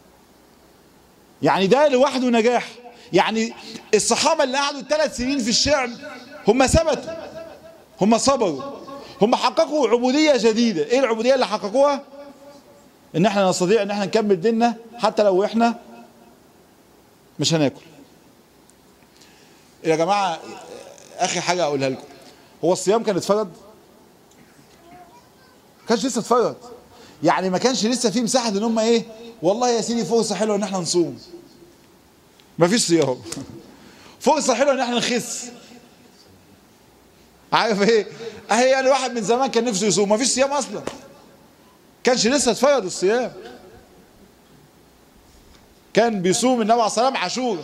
يعني ده لوحده نجاح. يعني الصحابة اللي قعدوا ثلاث سنين في الشعب هم ثبتوا، هم صبروا، هم حققوا عبودية جديدة. ايه العبودية اللي حققوها؟ ان احنا نستطيع ان احنا نكمل ديننا حتى لو احنا مش هناكل. يا جماعة اخر حاجة اقولها لكم، هو الصيام كان اتفرض؟ ما كانش لسه اتفرض، يعني ما كانش لسه في مساحة ان هم ايه والله يا سيدي فرصة حلوة ان احنا نصوم. ما فيش صيام. فرصة حلوة ان احنا نخس. عارف ايه؟ اهي يعني واحد من زمان كان نفسه يصوم، ما فيش صيام اصلا. كانش لسه اتفرض الصيام. كان بيصوم النبي عليه الصلاه والسلام عاشوراء.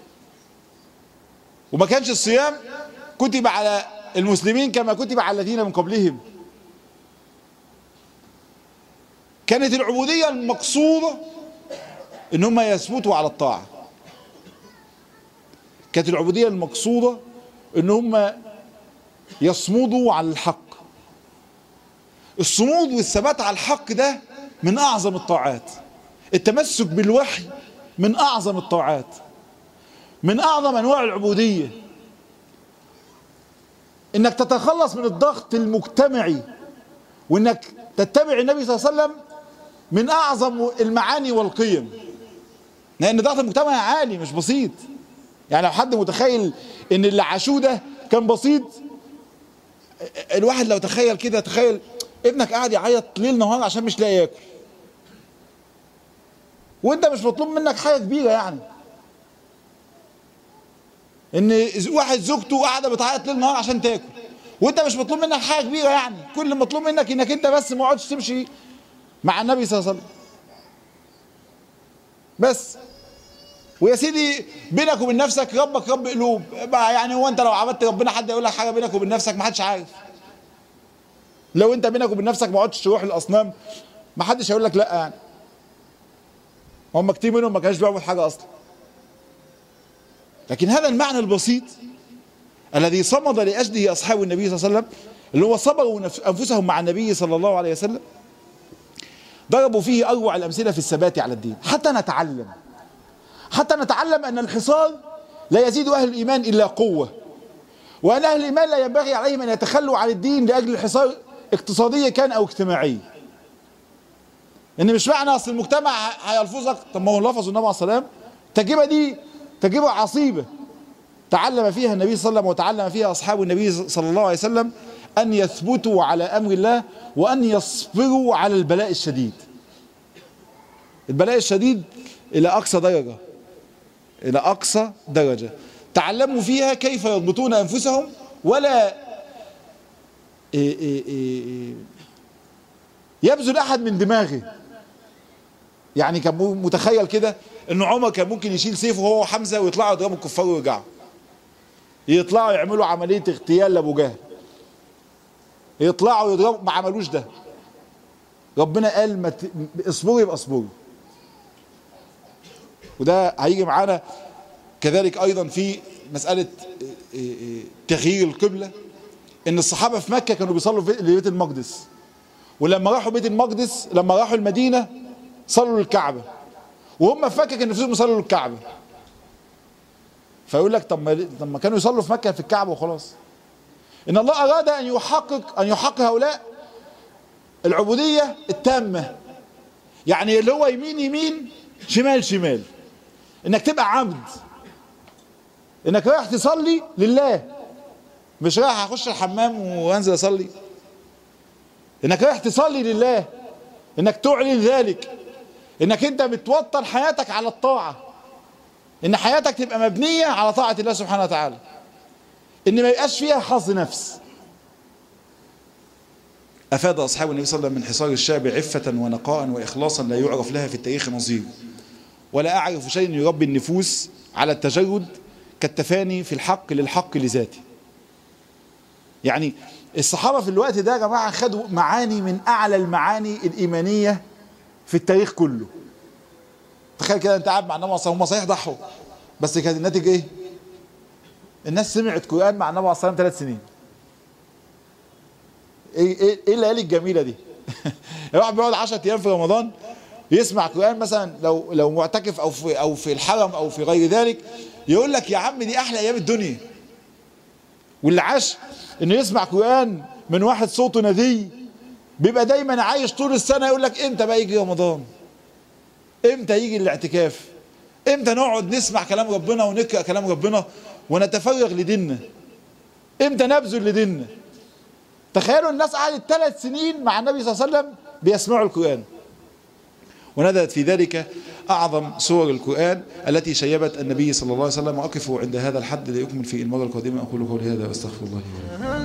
وما كانش الصيام كتب على المسلمين كما كتب على الذين من قبلهم. كانت العبودية المقصودة ان هم يثبتوا على الطاعة. كانت العبودية المقصودة ان هم يصمدوا على الحق. الصمود والثبات على الحق ده من اعظم الطاعات. التمسك بالوحي من اعظم الطاعات، من اعظم انواع العبودية. انك تتخلص من الضغط المجتمعي وانك تتبع النبي صلى الله عليه وسلم من اعظم المعاني والقيم، لان ضغط المجتمع عالي مش بسيط. يعني لو حد متخيل ان اللي عاشوه ده كان بسيط، الواحد لو تخيل كده، تخيل ابنك قاعد يعيط ليل نهار عشان مش لاقي ياكل، وانت مش مطلوب منك حاجه كبيره. يعني ان واحد زوجته قاعده بتعيط ليل نهار عشان تاكل، وانت مش مطلوب منك حاجه كبيره. يعني كل اللي مطلوب منك انك انت بس ما اقعدش تمشي مع النبي صلى الله عليه وسلم بس. ويا سيدي بينك وبين نفسك ربك رب قلوب. يعني هو انت لو عبدت ربنا حد يقول لك حاجه بينك وبين نفسك؟ ما حدش عارف. لو انت بينك وبين نفسك ما قعدتش تروح الاصنام ما حدش هيقول لك لا. يعني هم كتير منهم ما كانش بيعملوا حاجه اصلا. لكن هذا المعنى البسيط الذي صمد لاجله اصحاب النبي صلى الله عليه وسلم، اللي هو صبروا انفسهم مع النبي صلى الله عليه وسلم، ضربوا فيه اروع الامثله في الثبات على الدين. حتى نتعلم حتى نتعلم ان الحصار لا يزيد اهل الايمان الا قوه، وان اهل الايمان لا ينبغي عليهم ان يتخلوا عن الدين لاجل الحصار اقتصادي كان او اجتماعي. ان مش معنى اصل المجتمع هيلفظك، طب ما هو لفظ النبي عليه الصلاه والسلام. التجربه دي تجربه عصيبه تعلم فيها النبي صلى الله عليه وسلم وتعلم فيها اصحاب النبي صلى الله عليه وسلم ان يثبتوا على امر الله وان يصبروا على البلاء الشديد. البلاء الشديد الى اقصى درجه، الى اقصى درجه تعلموا فيها كيف يضبطون انفسهم ولا إيه إيه إيه يبذل احد من دماغه. يعني كان متخيل كده ان عمر كان ممكن يشيل سيفه هو وحمزه ويطلعوا يضربوا الكفار ويرجعوا، يطلعوا يعملوا عمليه اغتيال لابو جهل، يطلعوا يضربوا، ما عملوش ده. ربنا قال ما ت... اصبروا يبقى اصبروا. وده هيجي معانا كذلك أيضا في مسألة تغيير القبلة، إن الصحابة في مكة كانوا بيصلوا في بيت المقدس، ولما راحوا بيت المقدس لما راحوا المدينة صلوا للكعبة، وهم في مكة كانوا نفسهم يصلوا للكعبة. فيقول لك طب ما طب ما كانوا يصلوا في مكة في الكعبة وخلاص. إن الله أراد أن يحقق أن يحقق هؤلاء العبودية التامة، يعني اللي هو يمين يمين شمال شمال، إنك تبقى عبد، إنك رايح تصلي لله، مش رايح أخش الحمام وأنزل أصلي، إنك رايح تصلي لله، إنك تعلن ذلك، إنك أنت بتوطن حياتك على الطاعة، إن حياتك تبقى مبنية على طاعة الله سبحانه وتعالى، إن ما يبقاش فيها حظ نفس. أفاد أصحاب النبي صلى الله عليه وسلم من حصار الشعب عفة ونقاء وإخلاصا لا يعرف لها في التاريخ نظير، ولا أعرف شيء يربي النفوس على التجرد كالتفاني في الحق للحق لذاته. يعني الصحابة في الوقت ده يا جماعة خدوا معاني من أعلى المعاني الإيمانية في التاريخ كله. تخيل كده أنت قاعد مع النبي صلى الله عليه وسلم، هم صحيح ضحوا بس كانت الناتج إيه؟ الناس سمعت قرآن مع النبي صلى الله عليه وسلم ثلاث سنين. إيه إيه إيه الليالي الجميلة دي؟ الواحد بيقعد عشرة أيام في رمضان يسمع قرآن مثلا، لو لو معتكف أو في أو في الحرم أو في غير ذلك، يقول لك يا عم دي أحلى أيام الدنيا. واللي عاش إنه يسمع قرآن من واحد صوته ندي بيبقى دايما عايش طول السنة يقول لك إمتى بقى يجي رمضان؟ إمتى يجي الاعتكاف؟ إمتى نقعد نسمع كلام ربنا ونقرأ كلام ربنا ونتفرغ لديننا؟ إمتى نبذل لديننا؟ تخيلوا الناس قعدت ثلاث سنين مع النبي صلى الله عليه وسلم بيسمعوا القرآن. ونزلت في ذلك أعظم سور القرآن التي شيبت النبي صلى الله عليه وسلم. وأقف عند هذا الحد لأكمل في المرة القادمة. أقول قولي هذا وأستغفر الله لي ولكم.